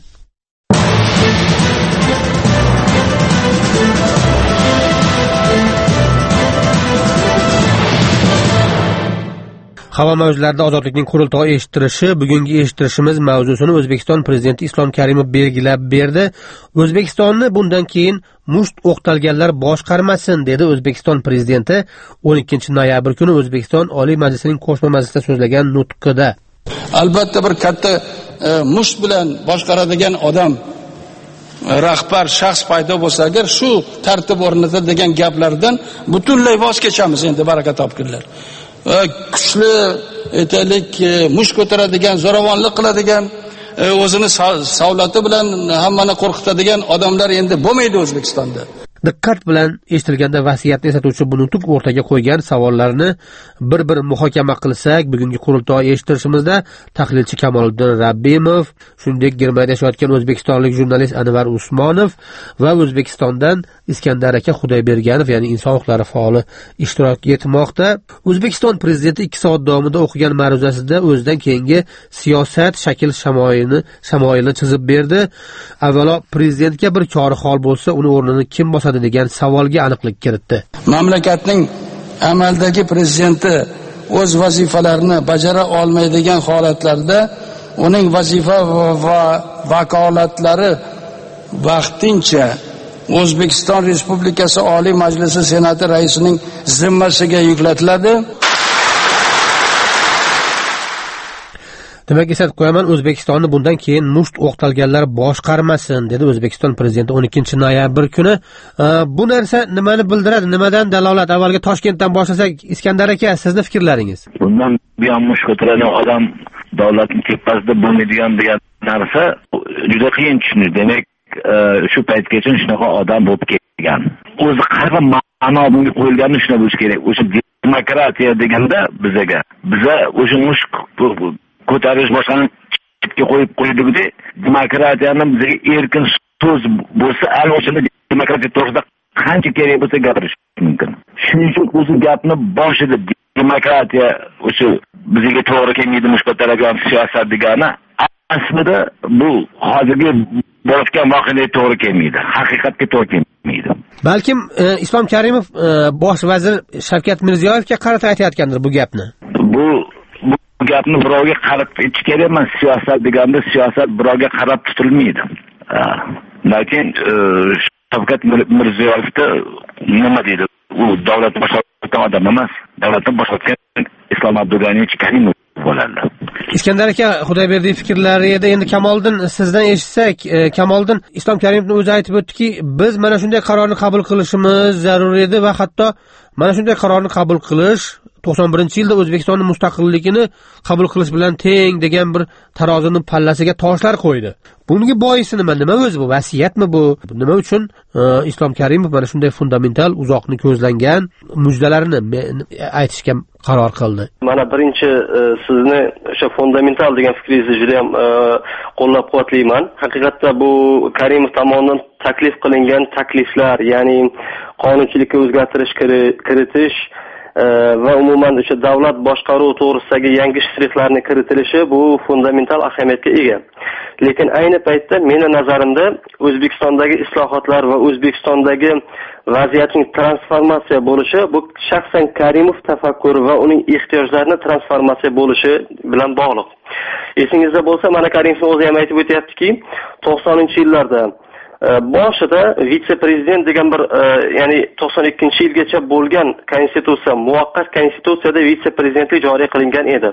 Havo mavjlarida ozodlikning qurultoyi eshittirishi. Bugungi eshittirishimiz mavzusini O'zbekiston prezidenti Islom Karimov belgilab berdi. O'zbekistonni bundan keyin musht o'qtalganlar boshqarmasin, dedi O'zbekiston prezidenti o'n ikkinchi noyabr kuni O'zbekiston Oliy Majlisining qo'shma majlisida so'zlagan nutqida. Albatta bir katta e, musht bilan boshqaradigan odam, rahbar shaxs paydo bo'lsa, agar shu tartib o'rnatiladigan gaplardan butunlay voz kechamiz endi, baraka topkunlar. Kuchli aytaylik, mush ko'taradigan, zo'ravonlik qiladigan, o'zini savlati bilan hammani qo'rqitadigan odamlar endi bo'lmaydi O'zbekistonda. Diqqat bilan eshitilganda vasiyatni eslatuvchi bu nutq o'rtaga qo'ygan savollarni bir-bir muhokama qilsak, bugungi qurultoy eshittirishimizda tahlilchi Kamoliddin Rabbimov, shuningdek Germaniyada yashayotgan o'zbekistonlik jurnalist Anvar Usmonov va O'zbekistondan Iskandar aka Xudoyberganov, ya'ni inson huquqlari faoli ishtirok etmoqda. O'zbekiston prezidenti ikki soat davomida o'qigan ma'ruzasida o'zidan keyingi siyosat shakl shamoyilini shamoyilini chizib berdi. Avvalo, prezidentga bir kori hol bo'lsa, uni o'rnini kim bosadi degan savolga aniqlik kiritdi. Mamlakatning amaldagi prezidenti o'z vazifalarini bajara olmaydigan holatlarda uning vazifa va vakolatlari vaqtincha O'zbekiston Respublikasi Oliy Majlisi Senati raisining zimmasiga yuklatiladi. Demak, eslatib qo'yaman, O'zbekistonni bundan keyin musht o'qtalganlar boshqarmasin, dedi O'zbekiston prezidenti o'n ikkinchi noyabr kuni. Bu narsa nimani bildiradi? Nimadan dalolat? Avvalga Toshkentdan boshlasak, Iskandar aka, sizni fikrlaringiz? Bundan buyon musht ko'taradigan odam davlatning tepasida bo'lmaydigan degan narsa juda qiyin tushunish. Demak, shu paytgacha shunaqa odam bo'lib kelgan. O'zi qanaqa ma'no bunga qo'yilganini tushunib olish kerak. O'sha demokratiya deganda bizaga, biza o'sha musht ko'tarish boshqani chetga qo'yib qo'ydigidek, demokratiyani bizga erkin so'z bo'lsa, albatta demokratiya to'g'risida qancha kerak bo'lsa gapirish mumkin. Shuning uchun o'zi gapni boshida demokratiya o'sha bizga to'g'ri kelmaydi, musht ko'taradigan siyosat degani aslida bu hozirgi bo'layotgan voqeaga to'g'ri kelmaydi, haqiqatga to'g'ri kelmaydi. Balkim e, Islom Karimov e, bosh vazir Shavkat Mirziyoyevga qarata aytayotgandir bu gapni. Bu bu gapni birovga qarab aytish kerak emas. Siyosat deganda siyosat birovga qarab tutilmaydi. Lekin Shavkat Mirziyoyevda nima deydi? U davlat boshqargan odam emas. Davlatni boshqargan Islom Abdug'aniyevich Karimov bo'ladi. Iskandar aka, Xudoyberdiyev fikrlarida endi Kamoliddin sizdan eshitsak, e, Kamoliddin Islom Karimovning o'zi aytib o'tdiki, biz mana shunday qarorni qabul qilishimiz zarur edi va hatto mana shunday qarorni qabul qilish to'qson birinchi yilda O'zbekistonning mustaqilligini qabul qilish bilan teng degan bir tarozini pallasiga toshlar qo'ydi. Bunga boisi nima? Nima o'zi bu? Vasiyatmi bu? Nima uchun e, Islom Karimov mana shunday fundamental, uzoqni ko'zlangan mujdalarni aytishga qaror qildi? Mana birinchi e, sizni o'sha fundamental degan fikringizni juda ham e, qo'llab-quvvatlayman. Haqiqatda bu Karimov tomonidan taklif qilingan takliflar, ya'ni qonunchilikka o'zgartirish kiritish va umuman o'sha davlat boshqaruv to'g'risidagi yangi shtrixlarni kiritilishi bu fundamental ahamiyatga ega. Lekin ayni paytda meni nazarimda O'zbekistondagi islohotlar va O'zbekistondagi vaziyatning transformatsiya bo'lishi bu shaxsan Karimov tafakkuri va uning ehtiyojlarini transformatsiya bo'lishi bilan bog'liq. Esingizda bo'lsa, mana Karimov o'zi ham aytib o'tyaptiki, to'qsoninchi yillarda boshida vitse-prezident degan bir ya'ni to'qson ikkinchi yilgacha bo'lgan konstitutsiya, muvaqqat konstitutsiyada vitse-prezidentlik joriy qilingan edi.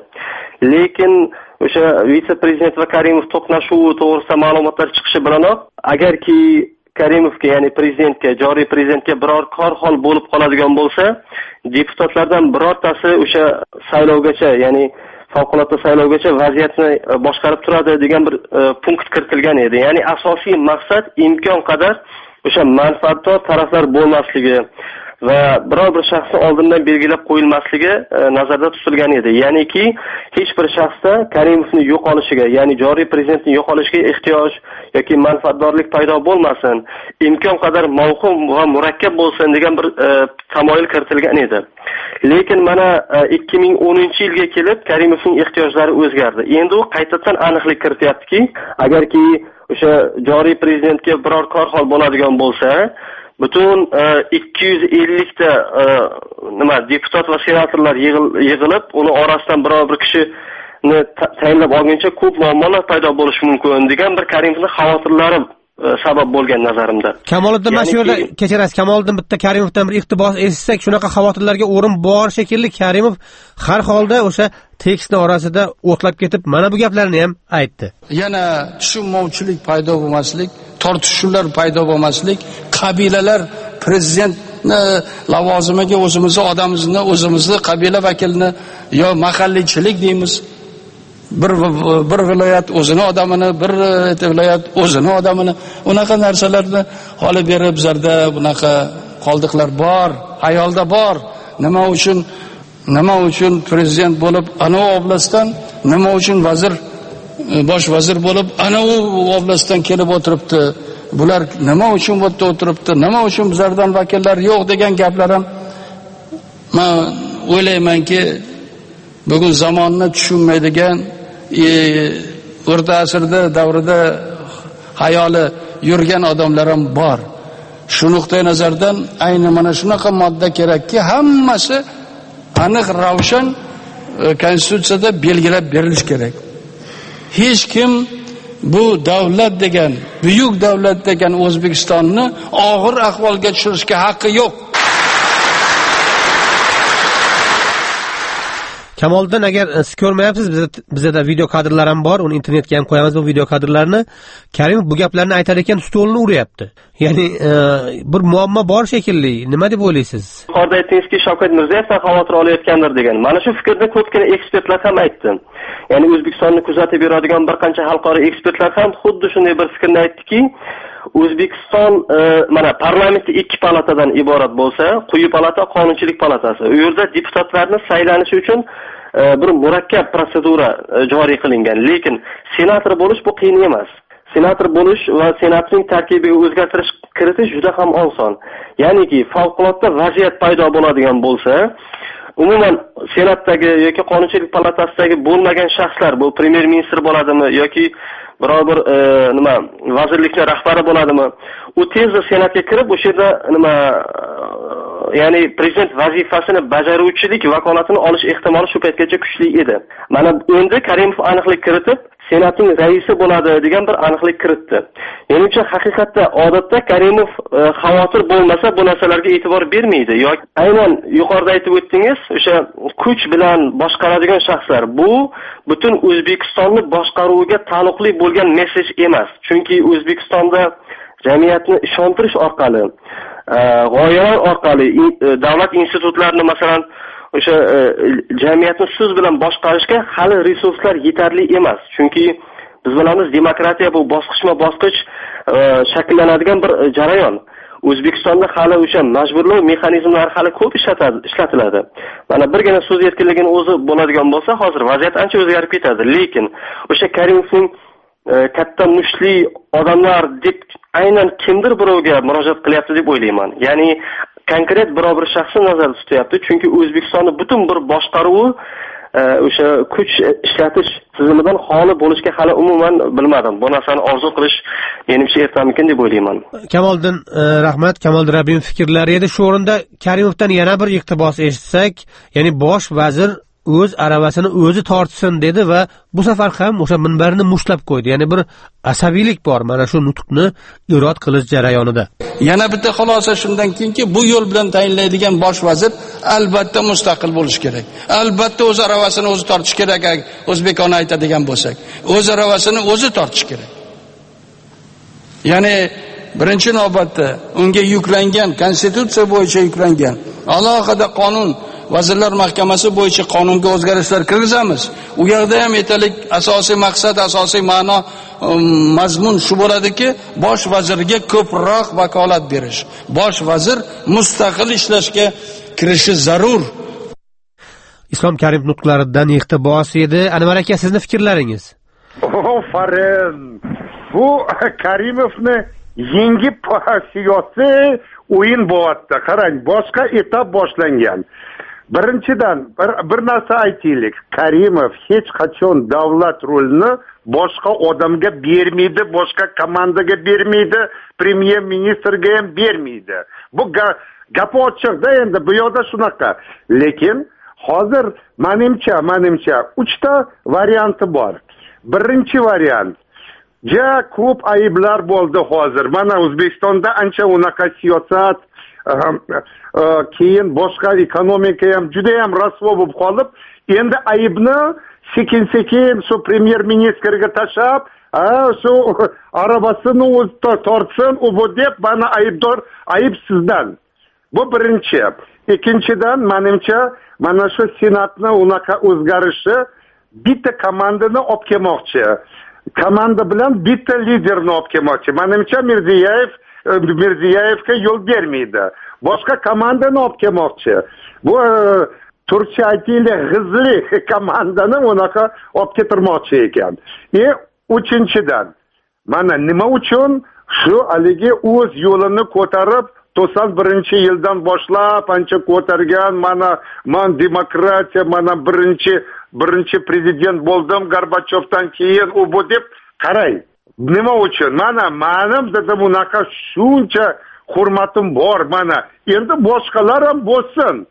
Lekin o'sha vitse-prezident va Karimov to'qnashuvi to'g'risida ma'lumotlar chiqishi bilanoq, agarki Karimovga, ya'ni prezidentga, joriy prezidentga biror kor hol bo'lib qoladigan bo'lsa, deputatlardan birortasi o'sha saylovgacha, ya'ni favqulodda saylovgacha vaziyatni boshqarib turadi degan bir e, punkt kiritilgan edi. Ya'ni asosiy maqsad imkon qadar o'sha manfaatdor taraflar bo'lmasligi va biror bir shaxsni oldindan belgilab qo'yilmasligi e, nazarda tutilgan edi. Ya'niki hech bir shaxsda Karimovning yo'qolishiga, ya'ni joriy prezidentning yo'qolishiga ehtiyoj yoki manfaatdorlik paydo bo'lmasin, imkon qadar mavhum va murakkab bo'lsin degan bir e, tamoyil kiritilgan edi. Lekin mana e, ikki ming o'ninchi yilga kelib Karimovning ehtiyojlari o'zgardi. Endi u qaytadan aniqlik kirityaptiki, agarki o'sha joriy prezidentga biror kor hol bo'ladigan bo'lsa, butun ikki yuz ellik ta nima deputat va senatorlar yig'ilib, uni orasidan biror bir kishini tayinlab olguncha ko'p muammolar paydo bo'lishi mumkin degan bir Karimovning xavotirlari sabab bo'lgan nazarimda. Kamoliddin mana shu yerda kechirasiz, Kamoliddin bitta Karimovdan bir iqtibos eshitsak, shunaqa xavotirlarga o'rin bor shekilli. Karimov har holda o'sha tekstni orasida o'tlab ketib, mana bu gaplarni ham aytdi. Yana tushunmovchilik paydo bo'lmaslik, tortishuvlar paydo bo'lmaslik, qabilalar prezidentni lavozimiga o'zimizni odamimizni, o'zimizni qabila vakilini yo mahalliychilik deymiz. Bir bir viloyat o'zini odamini, bir viloyat o'zini odamini, unaqa narsalarni olib berib bizlarda bunaqa qoldiqlar bor, hayolda bor. Nima uchun nima uchun prezident bo'lib ana u oblastdan, nima uchun vazir bosh vazir bo'lib ana u oblastdan kelib o'tiribdi. Bular nima uchun bu yerda o'tiribdi? Nima uchun bizlardan vakillar yo'q degan gaplar ham men o'ylaymanki, bugun zamonni tushunmaydigan, o'rta asrda davrida hayoli yurgan odamlar ham bor. Shu nuqtai nazardan ayni mana shunaqa modda kerakki, hammasi aniq ravshan konstitutsiyada belgilab berilishi kerak. hech kim bu davlat degan, buyuk davlat degan O'zbekistonni og'ir ahvolga tushirishga haqqi yo'q. Kamoliddin, agar siz ko'rmayapsiz, bizda video kadrlar ham bor, uni internetga ham qo'yamiz bu video kadrlarni. Karimov bu gaplarni aytar ekan, stolni uryapti. Ya'ni e, bir muammo bor shekilli. Nima deb o'ylaysiz? Yuqorida aytdingizki, Shavkat Mirziyoyevdan xavotir olayotgandir degan. Mana shu fikrni ko'pgina ekspertlar ham aytdi. Ya'ni O'zbekistonni kuzatib yuradigan bir qancha xalqaro ekspertlar ham xuddi shunday bir fikrni aytdiki, O'zbekiston e, mana parlamentda ikki palatadan iborat bo'lsa, quyi palata qonunchilik palatasi. U yerda deputatlarni saylanishi uchun e, bir murakkab protsedura e, joriy qilingan. Lekin senator bo'lish bu qiyin emas. Senator bo'lish va senatning tarkibiga o'zgartirish kiritish juda ham oson. Ya'niki favqulodda vaziyat paydo bo'ladigan bo'lsa, umuman senatdagi yoki qonunchilik palatasidagi bo'lmagan shaxslar, bu premyer ministr bo'ladimi yoki biror bir e, nima vazirlikning rahbari bo'ladimi, u tezda senatga kirib o'sha yerda nima ya'ni prezident vazifasini bajaruvchilik vakolatini olish ehtimoli shu paytgacha kuchli edi. Mana endi Karimov aniqlik kiritib, senatning raisi bo'ladi degan bir aniqlik kiritdi. Mening uchun haqiqatda odatda Karimov e, xavotir bo'lmasa bu narsalarga e'tibor bermaydi. Yoki aynan yuqorida aytib o'tdingiz, o'sha kuch bilan boshqaradigan shaxslar, bu butun O'zbekistonni boshqaruviga taalluqli bo'lgan mesej emas. Chunki O'zbekistonda jamiyatni ishontirish orqali, g'oyalar orqali davlat institutlarini masalan o'sha jamiyatni so'z bilan boshqarishga hali resurslar yetarli emas. Chunki biz bilamiz, demokratiya bu bosqichma-bosqich shakllanadigan bir jarayon. O'zbekistonda hali o'sha majburlov mexanizmlari hali ko'p ishlatiladi. Mana birgina so'z erkinligini o'zi bo'ladigan bo'lsa, hozir vaziyat ancha o'zgarib ketadi. Lekin o'sha Karimovning katta mushli odamlar deb aynan kimdir birovga murojaat qilyapti deb o'ylayman. Ya'ni konkret biror bir shaxsni nazarda tutyapti. Chunki O'zbekistonning butun bir boshqaruvi o'sha kuch ishlatish tizimidan xoli bo'lishga hali umuman bilmadim. Bu narsani orzu qilish menimcha ertamikin deb o'ylayman. Kamoliddin, rahmat. Kamoliddin Rabbimov fikrlari edi. Shu o'rinda Karimovdan yana bir iqtibos eshitsak, ya'ni bosh vazir o'z aravasini o'zi tortsin dedi va bu safar ham o'sha minbarni mushlab qo'ydi. Ya'ni bir asabiylik bor mana shu nutqni irod qilish jarayonida. Yana bitta xulosa shundan keyinki, bu yo'l bilan tayinlaydigan bosh vazir albatta mustaqil bo'lishi kerak. Albatta o'z aravasini o'zi tortish kerak. O'zbekona aytadigan bo'lsak, o'z aravasini o'zi tortish kerak. Ya'ni birinchi navbatda unga yuklangan, konstitutsiya bo'yicha yuklangan alohida qonun, Vazirlar Mahkamasi bo'yicha qonunga o'zgarishlar kiritamiz. U yerda ham aytalik, asosiy maqsad, asosiy ma'no, mazmun shu bo'ladiki, bosh vazirga ko'proq vakolat berish. Bosh vazir mustaqil ishlashga kirishi zarur. Islom Karimov nutqlaridan iqtibos edi. Anvar aka, sizning fikrlaringiz? Ofarin. Bu Karimovni yengib siyosiy o'yin bo'lyapti. Qarang, boshqa etap boshlangan. Birinchidan bir, bir narsa aytaylik. Karimov hech qachon davlat rolini boshqa odamga bermaydi, boshqa komandaga bermaydi, premyer ministrga ham bermaydi. Bu gap ochiqda, endi bu yoqda shunaqa. Lekin hozir menimcha, menimcha uchta varianti bor. Birinchi variant, ja ko'p ayblar bo'ldi hozir. Mana O'zbekistonda ancha unaqa siyosat, keyin boshqa ekonomika ham juda ham rasvo bo'lib qolib, endi aybni sekin-sekin shu premyer ministrga tashlab, shu arabasini o'zi tortsin, u bu deb mana aybdor, ayb sizdan. Bu birinchi. Ikkinchidan, menimcha, mana shu senatni unaqa o'zgarishi bitta komandani olib kelmoqchi. Komanda bilan bitta liderni olib kelmoqchi. Menimcha Mirziyoyev Mirziyoyevga yo'l bermaydi. Boshqa komandani olib kelmoqchi. Bu turkcha aytaylik, g'izli komandani unaqa olib ketirmoqchi ekan. E uchinchidan, mana nima uchun shu haligi o'z yo'lini ko'tarib to'qson birinchi yildan boshlab ancha ko'targan, mana men demokratiya, mana birinchi birinchi prezident bo'ldim Gorbachevdan keyin u bu deb qarang. Nima uchun? Mana mening dedim unaqa shuncha hurmatim bor mana. Endi boshqalar ham bo'lsin.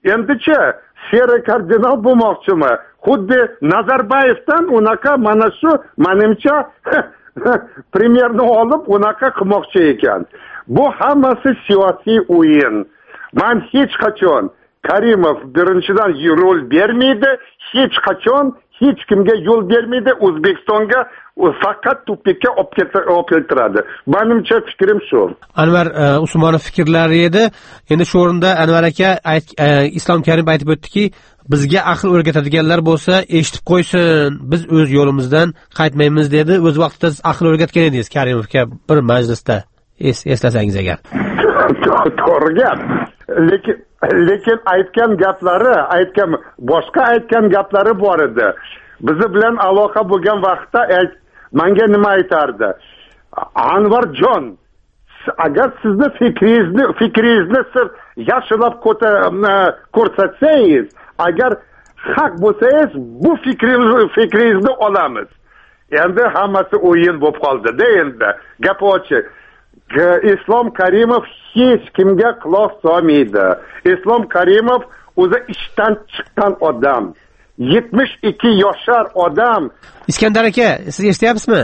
Endichi sera kardinal bo'lmoqchimi? Xuddi Nazarbayevdan unaqa mana shu menimcha premyerni olib unaqa qilmoqchi ekan. Bu hammasi siyosiy o'yin. Men hech qachon Karimov birinchidan yo'l bermaydi, hech qachon hech kimga yo'l bermaydi, O'zbekistonga faqat tupikka olib keltiradi. Menimcha fikrim shu. Anvar Usmonov fikrlari edi. Endi shu o'rinda Anvar aka Islom Karimov aytib o'tdiki, bizga aql o'rgatadiganlar bo'lsa, eshitib qo'ysin, biz o'z yo'limizdan qaytmaymiz dedi. O'z vaqtida siz aql o'rgatgan edingiz Karimovga bir majlisda. Eslasangiz agar. To'g'ri gap. Lekin lekin aytgan gaplari, aytgan boshqa aytgan gaplari bor edi. Bizi bilan aloqa bo'lgan vaqtda menga nima aytardi? Anvarjon, agar sizni fikringizni fikringizni siz yaxshilab ko'rsatsangiz, agar haq bo'lsangiz, bu fikringizni fikringizni olamiz. Endi hammasi o'yin bo'lib qoldi-da endi. Gap ochiq. Islom Karimov hech kimga quloq solmaydi. Islom Karimov o'zi ishdan chiqqan odam. yetmish ikki yoshar odam. Iskandar aka, siz eshityapsizmi?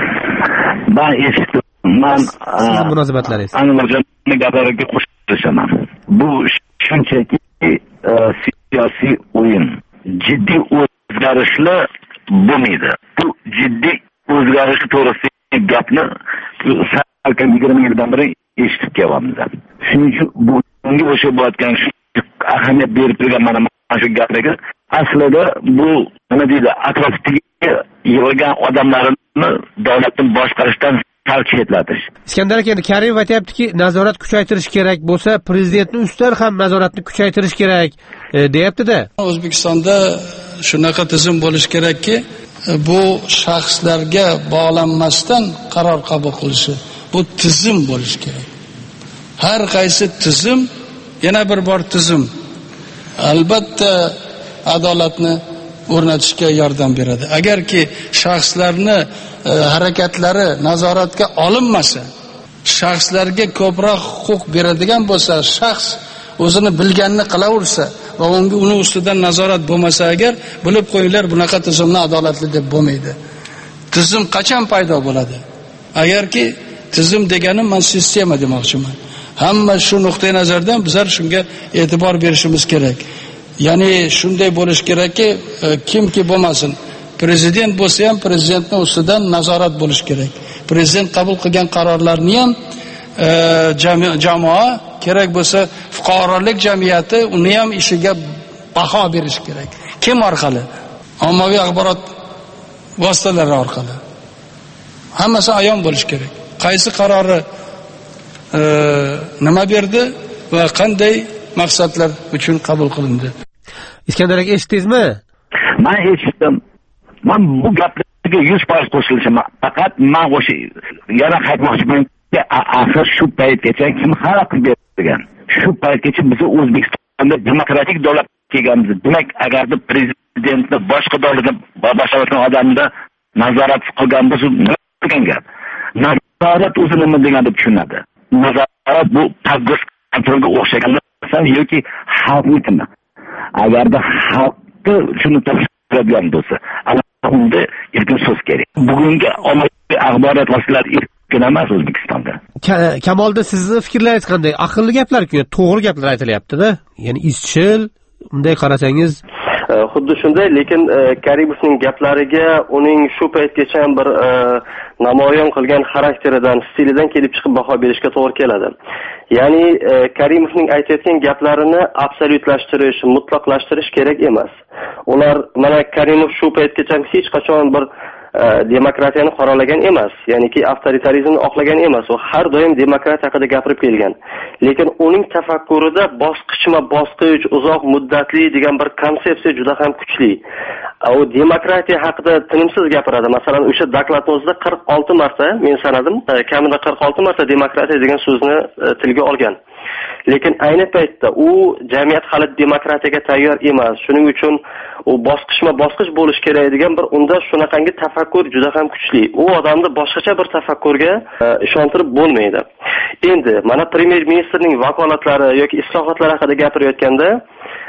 Ben eshitdim. Men sizning munosabatlaringiz. Anvarjonning gaplariga qo'shilaman. Bu shunchaki siyosiy o'yin. Jiddiy o'zgarishlar bo'lmaydi. Bu jiddiy o'zgarish to'g'risidagi gapni salkam yigirma yildan beri eshitib kelyapmiz. Shuning uchun bu unga o'sha bo'layotgan shu ahamiyat berib turgan mana shu gaplarga aslida bu nima deydi, atrofdagi yig'ilgan odamlarni davlatni boshqarishdan sal chetlatish. Iskandar aka, endi Karimov aytayaptiki, nazorat kuchaytirish kerak bo'lsa, prezidentni ustidan ham nazoratni kuchaytirish kerak deyapti-da. O'zbekistonda shunaqa tizim bo'lish kerakki, bu shaxslarga bog'lanmasdan qaror qabul qilishi, bu tizim bo'lish kerak. Har qaysi tizim yana bir bor tizim albatta adolatni o'rnatishga yordam beradi. Agarki shaxslarni e, harakatlari nazoratga olinmasa, shaxslarga ko'proq huquq beradigan bo'lsa, shaxs o'zini bilganini qilaversa va unga uni ustidan nazorat bo'lmasa, agar bilib qo'yinglar, bunaqa tizimni adolatli deb bo'lmaydi. Tizim qachon paydo bo'ladi? Agarki tizim deganim men sistema demoqchiman. Hamma shu nuqtai nazardan bizlar shunga e'tibor berishimiz kerak. Ya'ni shunday bo'lish kerakki, kimki bo'lmasin, prezident bo'lsa ham prezidentning ustidan nazorat bo'lish kerak. Prezident qabul qilgan qarorlarni ham e, jamoa kerak bo'lsa fuqarolik jamiyati uni ham ishiga baho berish kerak. Kim orqali? Ommaviy axborot vositalari orqali. Hammasi ayon bo'lish kerak. Qaysi qarori e, nima berdi va qanday maqsadlar uchun qabul qilindi. Iskandar aka, eshitdingizmi? Men eshitdim. Men bu gaplarga yuz foiz qo'shilaman. Faqat men o'sha yana qaytmoqchimanki, axir shu paytgacha kim hal qilib bergan? Shu paytgacha biz O'zbekistonda demokratik davlat kelganmiz. Demak, agarda prezidentni boshqa davlatda boshqargan odamda nazorat qilgan bo'lsa, nima degan gap? Nazorat o'zi nima degani tushunadi. Nazorat bu tadbir kontrolga o'xshagan narsa yoki xalqnikimi? Agarda xalqni shuni topshiradigan bo'lsa, unda erkin so'z kerak. Bugungi ommaviy axborot vositalari erkin emas O'zbekistonda. Kamolda sizni fikrlaringiz qanday? Aqlli gaplar-ku, to'g'ri gaplar aytilyapti-da. Ya'ni izchil, bunday qarasangiz xuddi shunday, lekin Karimovning gaplariga uning shu paytgacha bir namoyon qilgan xarakteridan, stilidan kelib chiqib baho berishga to'g'ri keladi. Ya'ni Karimovning aytayotgan gaplarini absolyutlashtirish, mutlaqlashtirish kerak emas. Ular mana Karimov shu paytgacha hech qachon bir demokratiyani qoralagan emas, ya'niki avtoritarizmni oqlagan emas. U har doim demokratiya haqida gapirib kelgan. Lekin uning tafakkurida bosqichma-bosqich, uzoq muddatli degan bir konsepsiya juda ham kuchli. U demokratiya haqida tinimsiz gapiradi. Masalan, o'sha dokladning o'zida qirq olti marta, men sanadim, kamida qirq olti marta demokratiya degan so'zni tilga olgan. Lekin ayni paytda u jamiyat hali demokratiyaga tayyor emas. Shuning uchun u bosqichma-bosqich bo'lish kerak degan bir unda shunaqangi tafakkur juda ham kuchli. U odamni boshqacha bir tafakkurga ishontirib bo'lmaydi. Endi mana premyer ministrning vakolatlari yoki islohotlar haqida gapirayotganda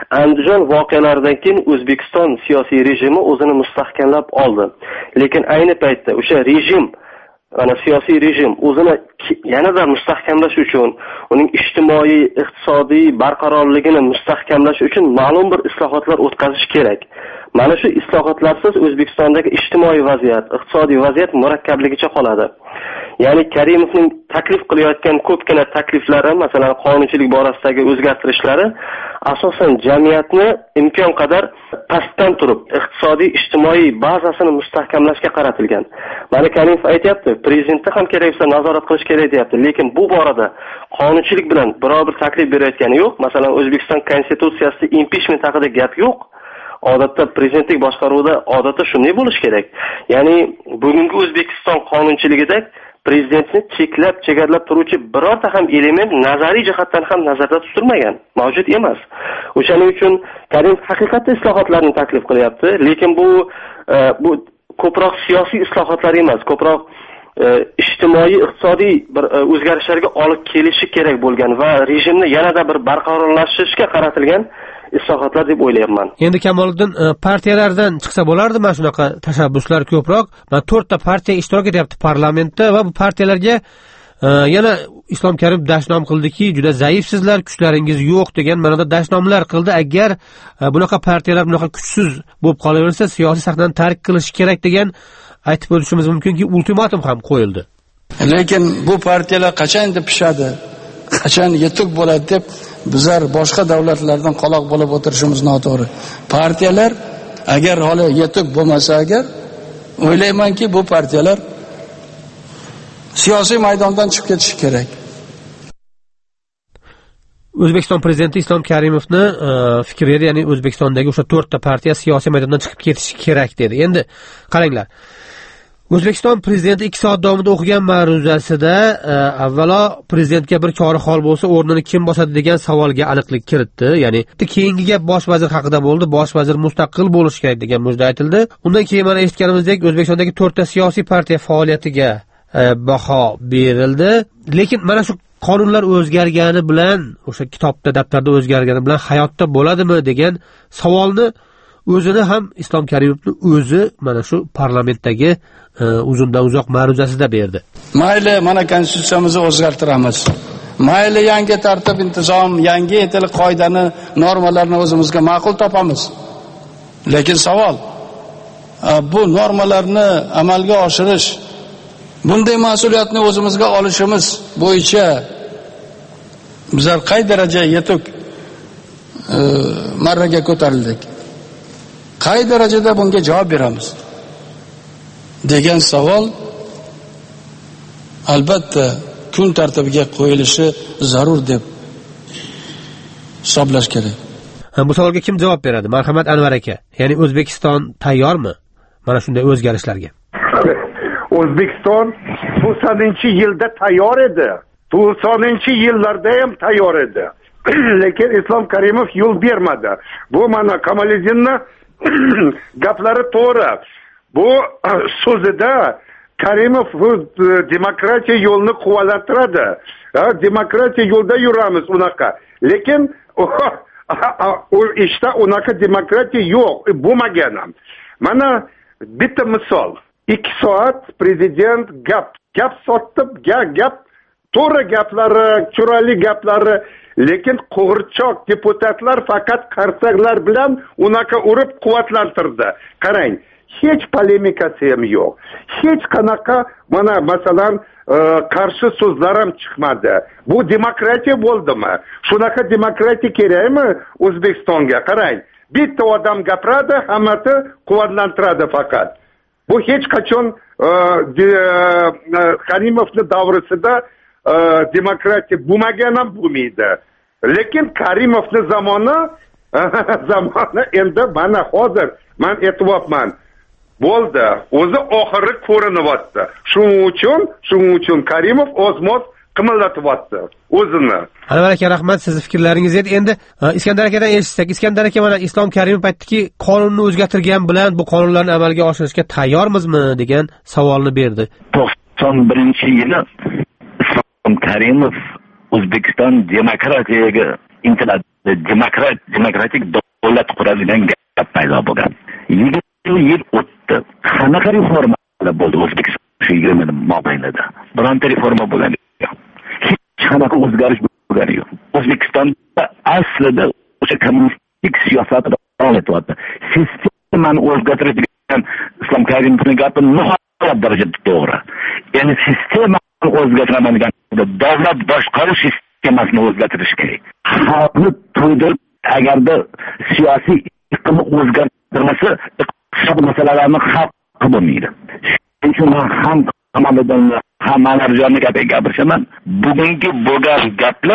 Andijon voqealaridan keyin O'zbekiston siyosiy rejimi o'zini mustahkamlab oldi. Lekin ayni paytda o'sha rejim, ana siyosiy rejim o'zini yanada mustahkamlash uchun, uning ijtimoiy, iqtisodiy barqarorligini mustahkamlash uchun ma'lum bir islohotlar o'tkazish kerak. Mana shu islohotlarsiz O'zbekistondagi ijtimoiy vaziyat, iqtisodiy vaziyat murakkabligicha qoladi. Ya'ni Karimovning taklif qilayotgan ko'pgina takliflari, masalan, qonunchilik borasidagi o'zgartirishlari asosan jamiyatni imkon qadar pastdan turib, iqtisodiy, ijtimoiy bazasini mustahkamlashga qaratilgan. Mana Karimov aytayapti, prezidentni ham kerak bo'lsa nazorat qilish kerak deyapti, lekin bu borada qonunchilik bilan biror bir taklif berayotgani yo'q. Masalan, O'zbekiston konstitutsiyasida impichment haqida gap yo'q. Odatda prezidentlik boshqaruvida odatda shunday bo'lish kerak. Ya'ni bugungi O'zbekiston qonunchiligida prezidentni cheklab, chegarlab turuvchi birorta ham element nazariy jihatdan ham nazarda tutilmagan, mavjud emas. O'shaning uchun Karimov haqiqatda islohotlarni taklif qilyapti, lekin bu bu ko'proq siyosiy islohotlar emas, ko'proq ijtimoiy, iqtisodiy bir o'zgarishlarga olib kelishi kerak bo'lgan va rejimni yanada bir barqarorlashtirishga qaratilgan islohotlar deb o'ylayapman. Endi Kamoliddin, partiyalardan chiqsa bo'lardi mana shunaqa tashabbuslar ko'proq. Mana to'rtta partiya ishtirok etyapti parlamentda va bu partiyalarga yana Islom Karimov dashnom qildiki, juda zaifsizlar, kuchlaringiz yo'q degan ma'noda dashnomlar qildi. Agar bunaqa partiyalar bunaqa kuchsiz bo'lib qolaversa, siyosiy sahnadan tark qilish kerak degan aytib o'tishimiz mumkinki, ultimatum ham qo'yildi. Lekin bu partiyalar qachon deb pishadi, qachon yetuk bo'ladi deb bizlar boshqa davlatlardan qaloq bo'lib o'tirishimiz noto'g'ri. Partiyalar agar hali yetuk bo'lmasa, agar o'ylaymanki bu partiyalar siyosiy maydondan chiqib ketishi kerak. O'zbekiston prezidenti Islom Karimovni fikri edi, ya'ni O'zbekistondagi o'sha to'rtta partiya siyosiy maydondan chiqib ketishi kerak dedi. Endi qaranglar. O'zbekiston prezidenti ikki soat davomida o'qigan ma'ruzasida avvalo prezidentga bir chora hol bo'lsa o'rnini kim bosadi degan savolga aniqlik kiritdi. Ya'ni keyingi gap bosh vazir haqida bo'ldi. Bosh vazir mustaqil bo'lishi kerak degan mujda aytildi. Undan keyin mana eshitganimizdek O'zbekistondagi to'rtta siyosiy partiya faoliyatiga baho berildi. Lekin mana shu qonunlar o'zgargani bilan, o'sha kitobda, daftarda o'zgargani bilan hayotda bo'ladimi degan savolni o'zini ham Islom Karimovning o'zi mana shu parlamentdagi uzundan uzoq ma'ruzasida berdi. Mayli, mana konstitutsiyamizni o'zgartiramiz. Mayli, yangi tartib intizom, yangi etil qoidani, normalarni o'zimizga ma'qul topamiz. Lekin savol, bu normalarni amalga oshirish, bunday mas'uliyatni o'zimizga olishimiz bo'yicha bizlar qay daraja yetuk marraga ko'tarildik? Qay darajada bunga javob beramiz degan savol albatta kun tartibiga qo'yilishi zarur deb hisoblash kerak. Bu savolga kim javob beradi? Marhamat Anvar aka. Ya'ni O'zbekiston tayyormi mana shunday o'zgarishlarga? O'zbekiston to'qsoninchi yilda tayyor edi. to'qsoninchi yillarda ham tayyor edi. Lekin Islom Karimov yo'l bermadi. Bu mana Kamoliddinning gaplari to'g'ri. Bu so'zida Karimov demokratiya yo'lini quvvatlantiradi. Demokratiya yo'lda yuramiz unaqa. Lekin u ishda unaqa demokratiya yo'q, bo'lmagan ham. Mana bitta misol. ikki soat prezident gap gap sotdi, gap to'g'ri gaplari, chiroyli gaplari, lekin qo'g'irchoq deputatlar faqat qarsaklar bilan unaqa urib quvvatlantirdi. Qarang, hech polemikasi ham yo'q. Hech qanaqa mana masalan qarshi so'zlar ham chiqmadi. Bu demokratiya bo'ldimi? Shunaqa demokratiya kerakmi O'zbekistonga? Qarang, bitta odam gapiradi, hammasi quvvatlantiradi faqat. Bu hech qachon Karimovning davrisida demokratiya bo'lmagan ham bo'lmaydi. Lekin Karimovning zamoni zamoni endi mana hozir men aytyapman. Bo'ldi, o'zi oxiri ko'rinyapti. Shuning uchun, shuning uchun Karimov o'zmoz qimillatyapti o'zini. Anvar aka, rahmat sizni fikrlaringiz edi. Endi Iskandar akadan eshitsak, Iskandar aka mana Islom Karimov aytdiki, qonunni o'zgartirgan bilan bu qonunlarni amalga oshirishga tayyormizmi degan savolni berdi. to'qson birinchi yili Islom Karimov O'zbekiston demokratiyaga intiladi demokrat demokratik davlat quradigan gap paydo bo'lgan. yigirma yil o'tdi. Qanaqa reformalar bo'ldi O'zbekiston shu yigirma yil mobaynida? Bironta reforma bo'lgan yo'q. Hech qanaqa o'zgarish bo'lgani yo'q. O'zbekistonda aslida o'sha kommunistik siyosat davom etyapti. Sistemani o'zgartirish degan Islom Karimovning gapi nihoyat darajada to'g'ri. Ya'ni sistemani o'zgartiraman deganda davlat boshqaruv sistemasini o'zgartirish kerak. Xalqni to'ydirib, agarda siyosiy iqlimni o'zgartirmasa, iqtisod masalalarni hal qilib bo'lmaydi. Shuning uchun men ham tomonidan ham Manarjonni gapiga gapirshaman. Bugungi bo'lgan gaplar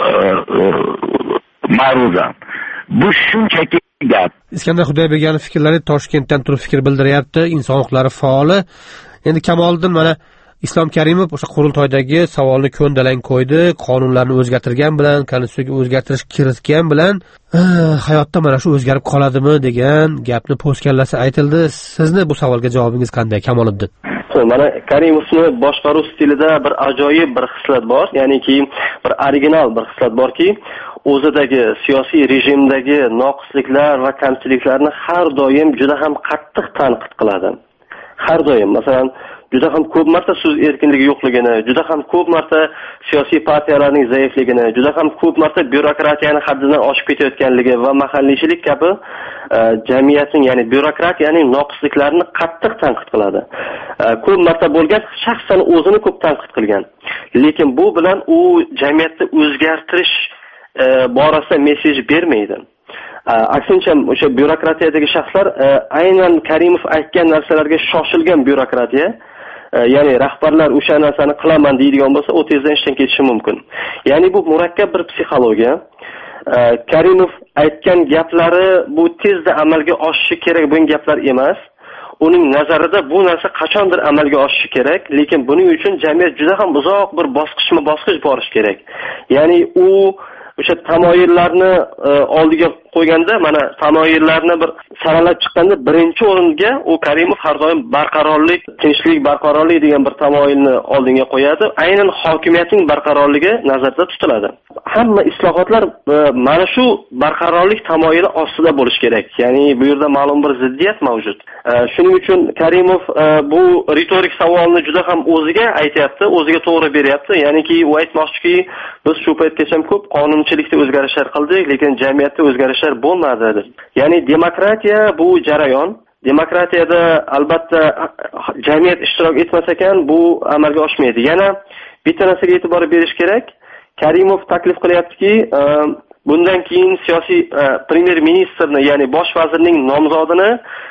ma'ruza. Bu shunchaki gap. Iskandar Xudoyberganov fikrlari Toshkentdan turib fikr bildiryapti. Inson huquqlari faoli. Endi Kamoliddin mana Islom Karimov o'sha qurultoydagi savolni ko'ndalang qo'ydi. Qonunlarni o'zgartirgan bilan, konstitutsiyaga o'zgartirish kiritgan bilan hayotda mana shu o'zgarib qoladimi degan gapni po'stkallasi aytildi. Sizni bu savolga javobingiz qanday, Kamoliddin? Mana Karimovni boshqaruv stilida bir ajoyib bir xislat bor, ya'niki bir original bir xislat borki, o'zidagi siyosiy rejimdagi noqisliklar va kamchiliklarni har doim juda ham qattiq tanqid qiladi. Har doim, masalan, juda ham ko'p marta so'z erkinligi yo'qligini, juda ham ko'p marta siyosiy partiyalarning zaifligini, juda ham ko'p marta byurokratiyani haddidan oshib ketayotganligi va mahalliychilik kabi e, jamiyatning, ya'ni byurokratiyaning noqisliklarini qattiq tanqid qiladi. E, ko'p marta bo'lgan, shaxsan o'zini ko'p tanqid qilgan. Lekin bu bilan u jamiyatni o'zgartirish e, borasida mesej bermaydi. Aksincha o'sha byurokratiyadagi shaxslar e, aynan Karimov aytgan narsalarga shoshilgan byurokratiya, e, ya'ni rahbarlar o'sha narsani qilaman deydigan bo'lsa, u tezdan ishdan ketishi mumkin. Ya'ni bu murakkab bir psixologiya. E, Karimov aytgan gaplari bu tezda amalga oshishi kerak bo'lgan gaplar emas. Uning nazarida bu narsa qachondir amalga oshishi kerak, lekin buning uchun jamiyat juda ham uzoq bir bosqichma-bosqich borish kerak. Ya'ni u o'sha tamoyillarni e, oldiga qo'yganda, mana tamoyillarni bir saralab chiqqanda birinchi o'ringa u Karimov har doim barqarorlik, tinchlik, barqarorlik degan bir tamoyilni oldinga qo'yadi. Aynan hokimiyatning barqarorligi nazarda tutiladi. Hamma islohotlar e, mana shu barqarorlik tamoyili ostida bo'lishi kerak. Ya'ni bu yerda ma'lum bir ziddiyat mavjud. E, shuning uchun Karimov e, bu ritorik savolni juda ham o'ziga aytayapti, o'ziga to'g'ri beryapti. Ya'niki u aytmoqchiki, biz shu paytgacha ko'p qonunchilikda o'zgarishlar qildik, lekin jamiyatda o'zgarishlar bo'lmadi. Ya'ni demokratiya bu jarayon. Demokratiyada albatta jamiyat ishtirok etmas ekan, bu amalga oshmaydi. Yana bitta narsaga e'tibor berish kerak. Karimov taklif qilyaptiki, bundan keyin siyosiy premyer ministrni, ya'ni bosh vazirning nomzodini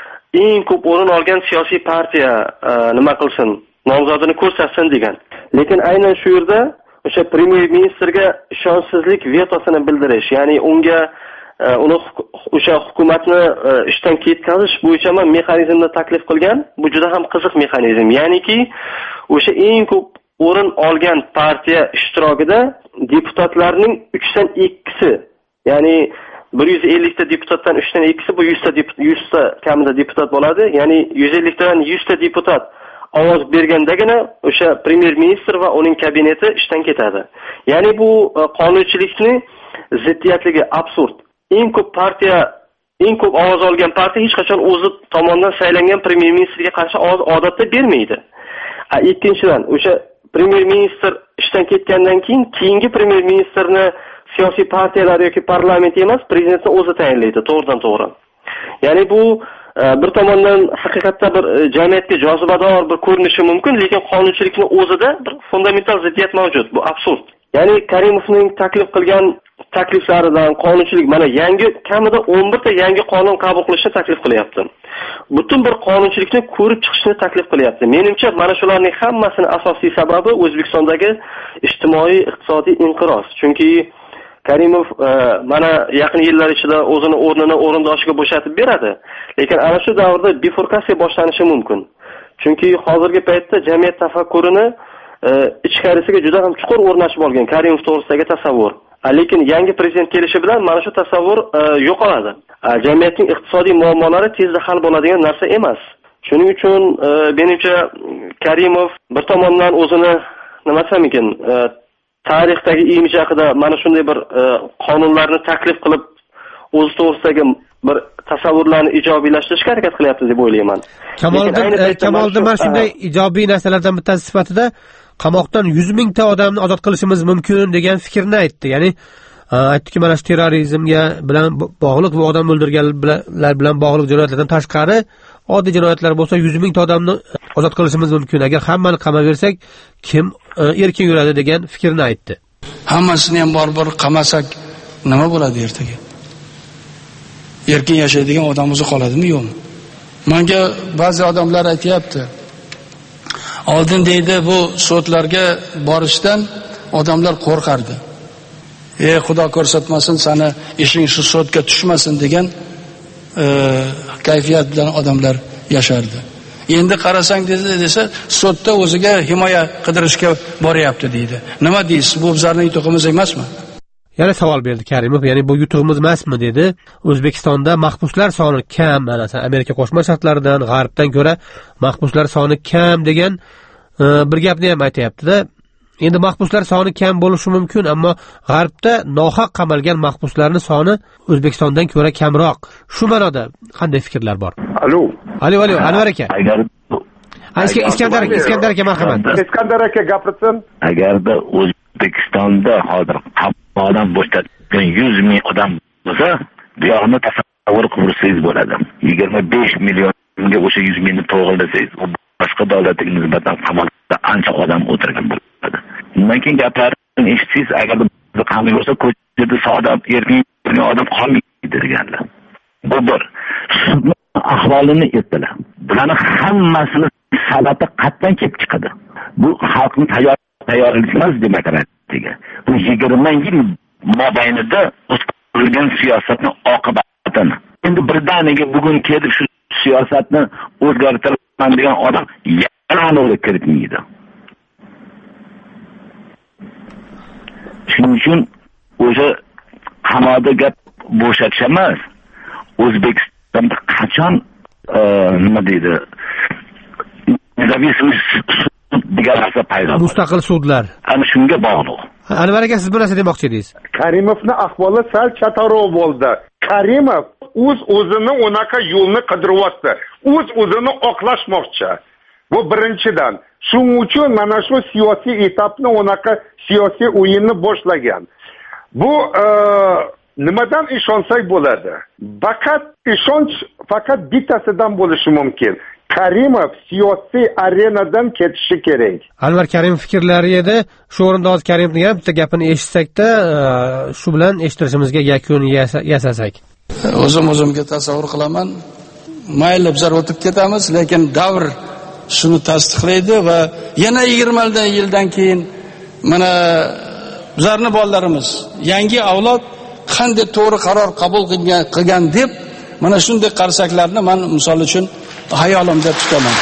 eng ko'p o'rin olgan siyosiy partiya nima qilsin, nomzodini ko'rsatsin degan. Lekin aynan shu yerda o'sha premyer ministrga ishonchsizlik vetosini bildirish, ya'ni unga uni o'sha hukumatni ishdan ketkazish bo'yicha ham mexanizmni taklif qilgan. Bu juda ham qiziq mexanizm. Ya'niki o'sha eng ko'p o'rin olgan partiya ishtirokida deputatlarning uchdan ikkisi, ya'ni bir yuz ellik ta deputatdan uchdan ikkisi bu yuz ta yuz ta kamida deputat bo'ladi. Ya'ni yuz ellik tadan yuz ta deputat ovoz bergandagina o'sha premyer ministr va uning kabineti ishdan ketadi. Ya'ni bu qonunchilikning ziddiyatligi absurd. Eng ko'p partiya, eng ko'p ovoz olgan partiya hech qachon o'zi tomonidan saylangan premyer ministrga qarshi ovoz odatda bermaydi. Ikkinchidan, o'sha premyer ministr ishdan ketgandan keyin keyingi premyer ministrni siyosiy partiyalar yoki parlament emas, prezidentni o'zi tayinlaydi, to'g'ridan to'g'ri. Ya'ni bu bir tomondan haqiqatda bir jamiyatga jozibador bir ko'rinishi mumkin, lekin qonunchilikning o'zida bir fundamental ziddiyat mavjud. Bu absurd. Ya'ni Karimovning taklif qilgan takliflaridan qonunchilik, mana yangi kamida o'n bir ta yangi qonun qabul qilishni taklif qilyapti. Butun bir qonunchilikni ko'rib chiqishni taklif qilyapti. Menimcha mana shularning hammasining asosiy sababi O'zbekistondagi ijtimoiy iqtisodiy inqiroz. Chunki Karimov mana yaqin yillar ichida o'zini o'rnini o'rindoshiga bo'shatib beradi. Lekin ana shu davrda bifurkatsiya boshlanishi mumkin. Chunki hozirgi paytda jamiyat tafakkurini ichkarisiga juda ham chuqur o'rnashib olgan Karimov to'g'risidagi tasavvur. Lekin yangi prezident kelishi bilan mana shu tasavvur yo'qoladi. Jamiyatning iqtisodiy muammolari tezda hal bo'ladigan narsa emas. Shuning uchun menimcha Karimov bir tomondan o'zini nima desam ekan, tarixdagi imij haqida mana shunday bir qonunlarni taklif qilib o'z to'g'risidagi bir tasavvurlarni ijobiylashtirishga harakat qilyapti deb o'ylayman. Kamoliddin Kamoliddin mana shunday ijobiy narsalardan bittasi sifatida qamoqdan yuz mingta odamni ozod qilishimiz mumkin degan fikrni aytdi. Ya'ni aytdiki, mana shu terrorizmga bilan bog'liq va odam o'ldirganlar bilan bog'liq jinoyatlardan tashqari oddiy jinoyatlar bo'lsa yuz mingta odamni ozod qilishimiz mumkin. Agar hammani qamaversak, kim erkin yuradi degan fikrni aytdi. Hammasini ham bor-bor qamasak nima bo'ladi ertaga? Erkin yashaydigan odam o'zi qoladimi, yo'qmi? Menga ba'zi odamlar aytayapti. Oldin deydi, bu sudlarga borishdan odamlar qo'rqardi. Ey Xudo ko'rsatmasin, seni ishing shu sudga tushmasin degan e, kayfiyat bilan odamlar yashardi. Endi qarasang desa, sudda o'ziga himoya qidirishga boryapti deydi. Nima deysiz? Bu bizlarning yutug'imiz emasmi? Yana savol berdi Karimov, ya'ni bu yutug'imiz emasmi dedi. O'zbekistonda mahbuslar soni kam, masalan, Amerika Qo'shma Shtatlaridan, G'arbdan ko'ra mahbuslar soni kam degan e, bir gapni ham aytayapti-da. Endi mahbuslar soni kam bo'lishi mumkin, ammo G'arbda nohaq qamalgan mahbuslarning soni O'zbekistondan ko'ra kamroq. Shu ma'noda qanday fikrlar bor? Alo. Alo, alo, Anvar aka. Agar Iskandar aka, Iskandar aka marhamat. Iskandar aka gapirsin. Agarda O'zbekistonda hozir qamoqdan bo'shatilgan yuz ming odam bo'lsa, bu yoqni tasavvur qilsangiz bo'ladi. yigirma besh millionga o'sha yuz mingni to'g'rilasangiz, boshqa davlatga nisbatan qamoqda ancha odam o'tirgan bo'ladi. Undan keyin gaplarni eshitsangiz, agar biz qanday bo'lsa, ko'chada soda erkin odam qolmaydi deganlar. Bu bir ahvolini aytdilar. Bularning hammasini sababi qatdan kelib chiqadi. Bu xalqning tayyor tayyorligi emas demokratiyaga. Bu yigirma yil mobaynida o'tkazilgan siyosatning oqibatini. Endi birdaniga bugun kelib shu siyosatni o'zgartiraman degan odam yana aniqlik kiritmaydi. Shuning uchun o'sha qamoqda gap bo'shatish emas. O'zbekistonda qachon nima deydi? Nezaviy degan narsa paydo bo'ldi. Mustaqil sudlar. Ana shunga bog'liq. Anvar aka, siz bu narsa demoqchi edingiz. Karimovning ahvoli sal chatarov bo'ldi. Karimov o'z o'zini unaqa yo'lni qidiryapti. O'z o'zini oqlashmoqchi. Bu birinchidan. Shuning uchun mana shu siyosiy etapni unaqa siyosiy o'yinni boshlagan. Bu e, nimadan ishonsak bo'ladi? Faqat ishonch faqat bittasidan bo'lishi mumkin. Karimov siyosiy arenadan ketishi kerak. Anvar Karimov fikrlari edi. Shu o'rinda hozir Karimovning ham bitta gapini eshitsakda, shu bilan eshittirishimizga yakun yasasak. O'zim o'zimga tasavvur qilaman. Mayli bizlar o'tib ketamiz, lekin davr shuni tasdiqlaydi va yana yigirma yildan keyin mana bizlarning bolalarimiz, yangi avlod qanday to'g'ri qaror qabul qilgan qilgan deb mana shunday qarsaklarni men misol uchun hayolimda tutaman.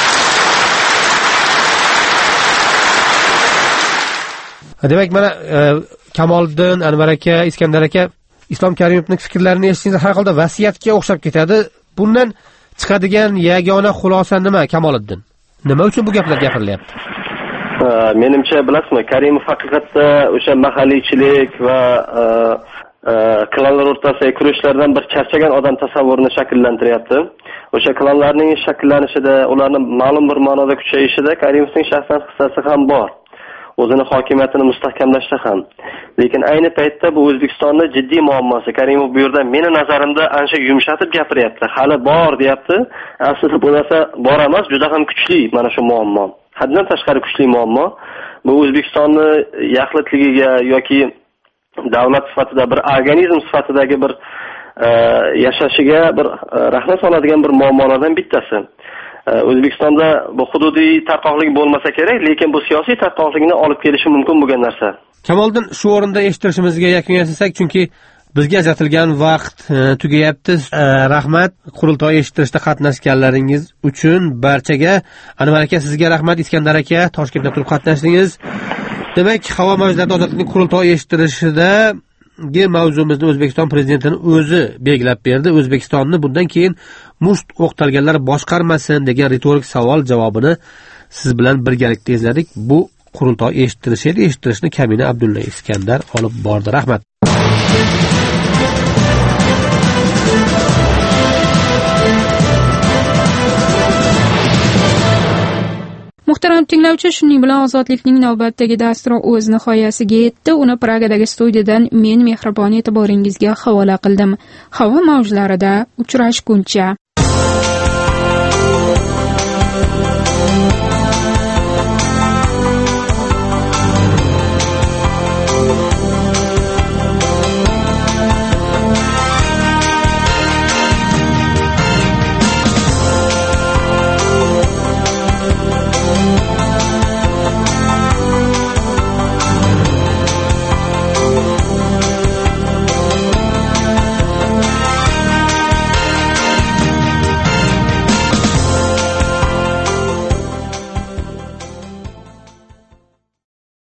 Demak, mana Kamoliddin, Anvar aka, Iskandar aka Islom Karimovning fikrlarini eshitsangiz har holda vasiyatga o'xshab ketadi. Bundan chiqadigan yagona xulosa nima, Kamoliddin? Nima uchun bu gaplar gapirilyapti? Menimcha, bilasizmi, Karimov haqiqatda o'sha mahalliychilik va klanlar o'rtasidagi kurashlardan bir charchagan odam tasavvurini shakllantiryapti. O'sha klanlarning shakllanishida, ularning ma'lum bir ma'noda kuchayishida Karimovning shaxsan hissasi ham bor. O'zini hokimiyatini mustahkamlashda ham. Lekin ayni paytda bu O'zbekistonning jiddiy muammosi. Karimov bu yerda meni nazarimda ancha yumshatib gapiryapti. Hali bor, deyapti. Aslida bu narsa bor emas, juda ham kuchli mana shu muammo. Haddan tashqari kuchli muammo. Bu O'zbekistonning yaxlitligiga yoki davlat sifatida bir organizm sifatidagi bir e, yashashiga bir e, rahna soladigan bir muammolardan bittasi. E, O'zbekistonda bu hududiy tarqoqlik bo'lmasa kerak, lekin bu siyosiy tarqoqlikni olib kelishi mumkin bo'lgan narsa. Kamoliddin, shu o'rinda eshittirishimizga yakun yasasak, chunki bizga ajratilgan vaqt e, tugayapti. E, rahmat qurultoy eshittirishda qatnashganlaringiz uchun barchaga. Anvar aka, sizga rahmat. Iskandar aka, Toshkentda turib qatnashdingiz. Demak, havo mavjudoti ozodlikning qurultoy eshittirishidagi mavzumizni O'zbekiston prezidentining o'zi belgilab berdi. O'zbekistonni bundan keyin musht o'qtalganlar boshqarmasin degan ritorik savol javobini siz bilan birgalikda izladik. Bu qurultoy eshittirish edi. Eshittirishni Kamina Abdulla Iskandar olib bordi. Rahmat. Muhtaram tinglovchi, shuning bilan ozodlikning navbatdagi dasturi o'z nihoyasiga yetdi. Uni Pragadagi studiyadan men mehribon e'tiboringizga havola qildim. Havo mavjlarida uchrashguncha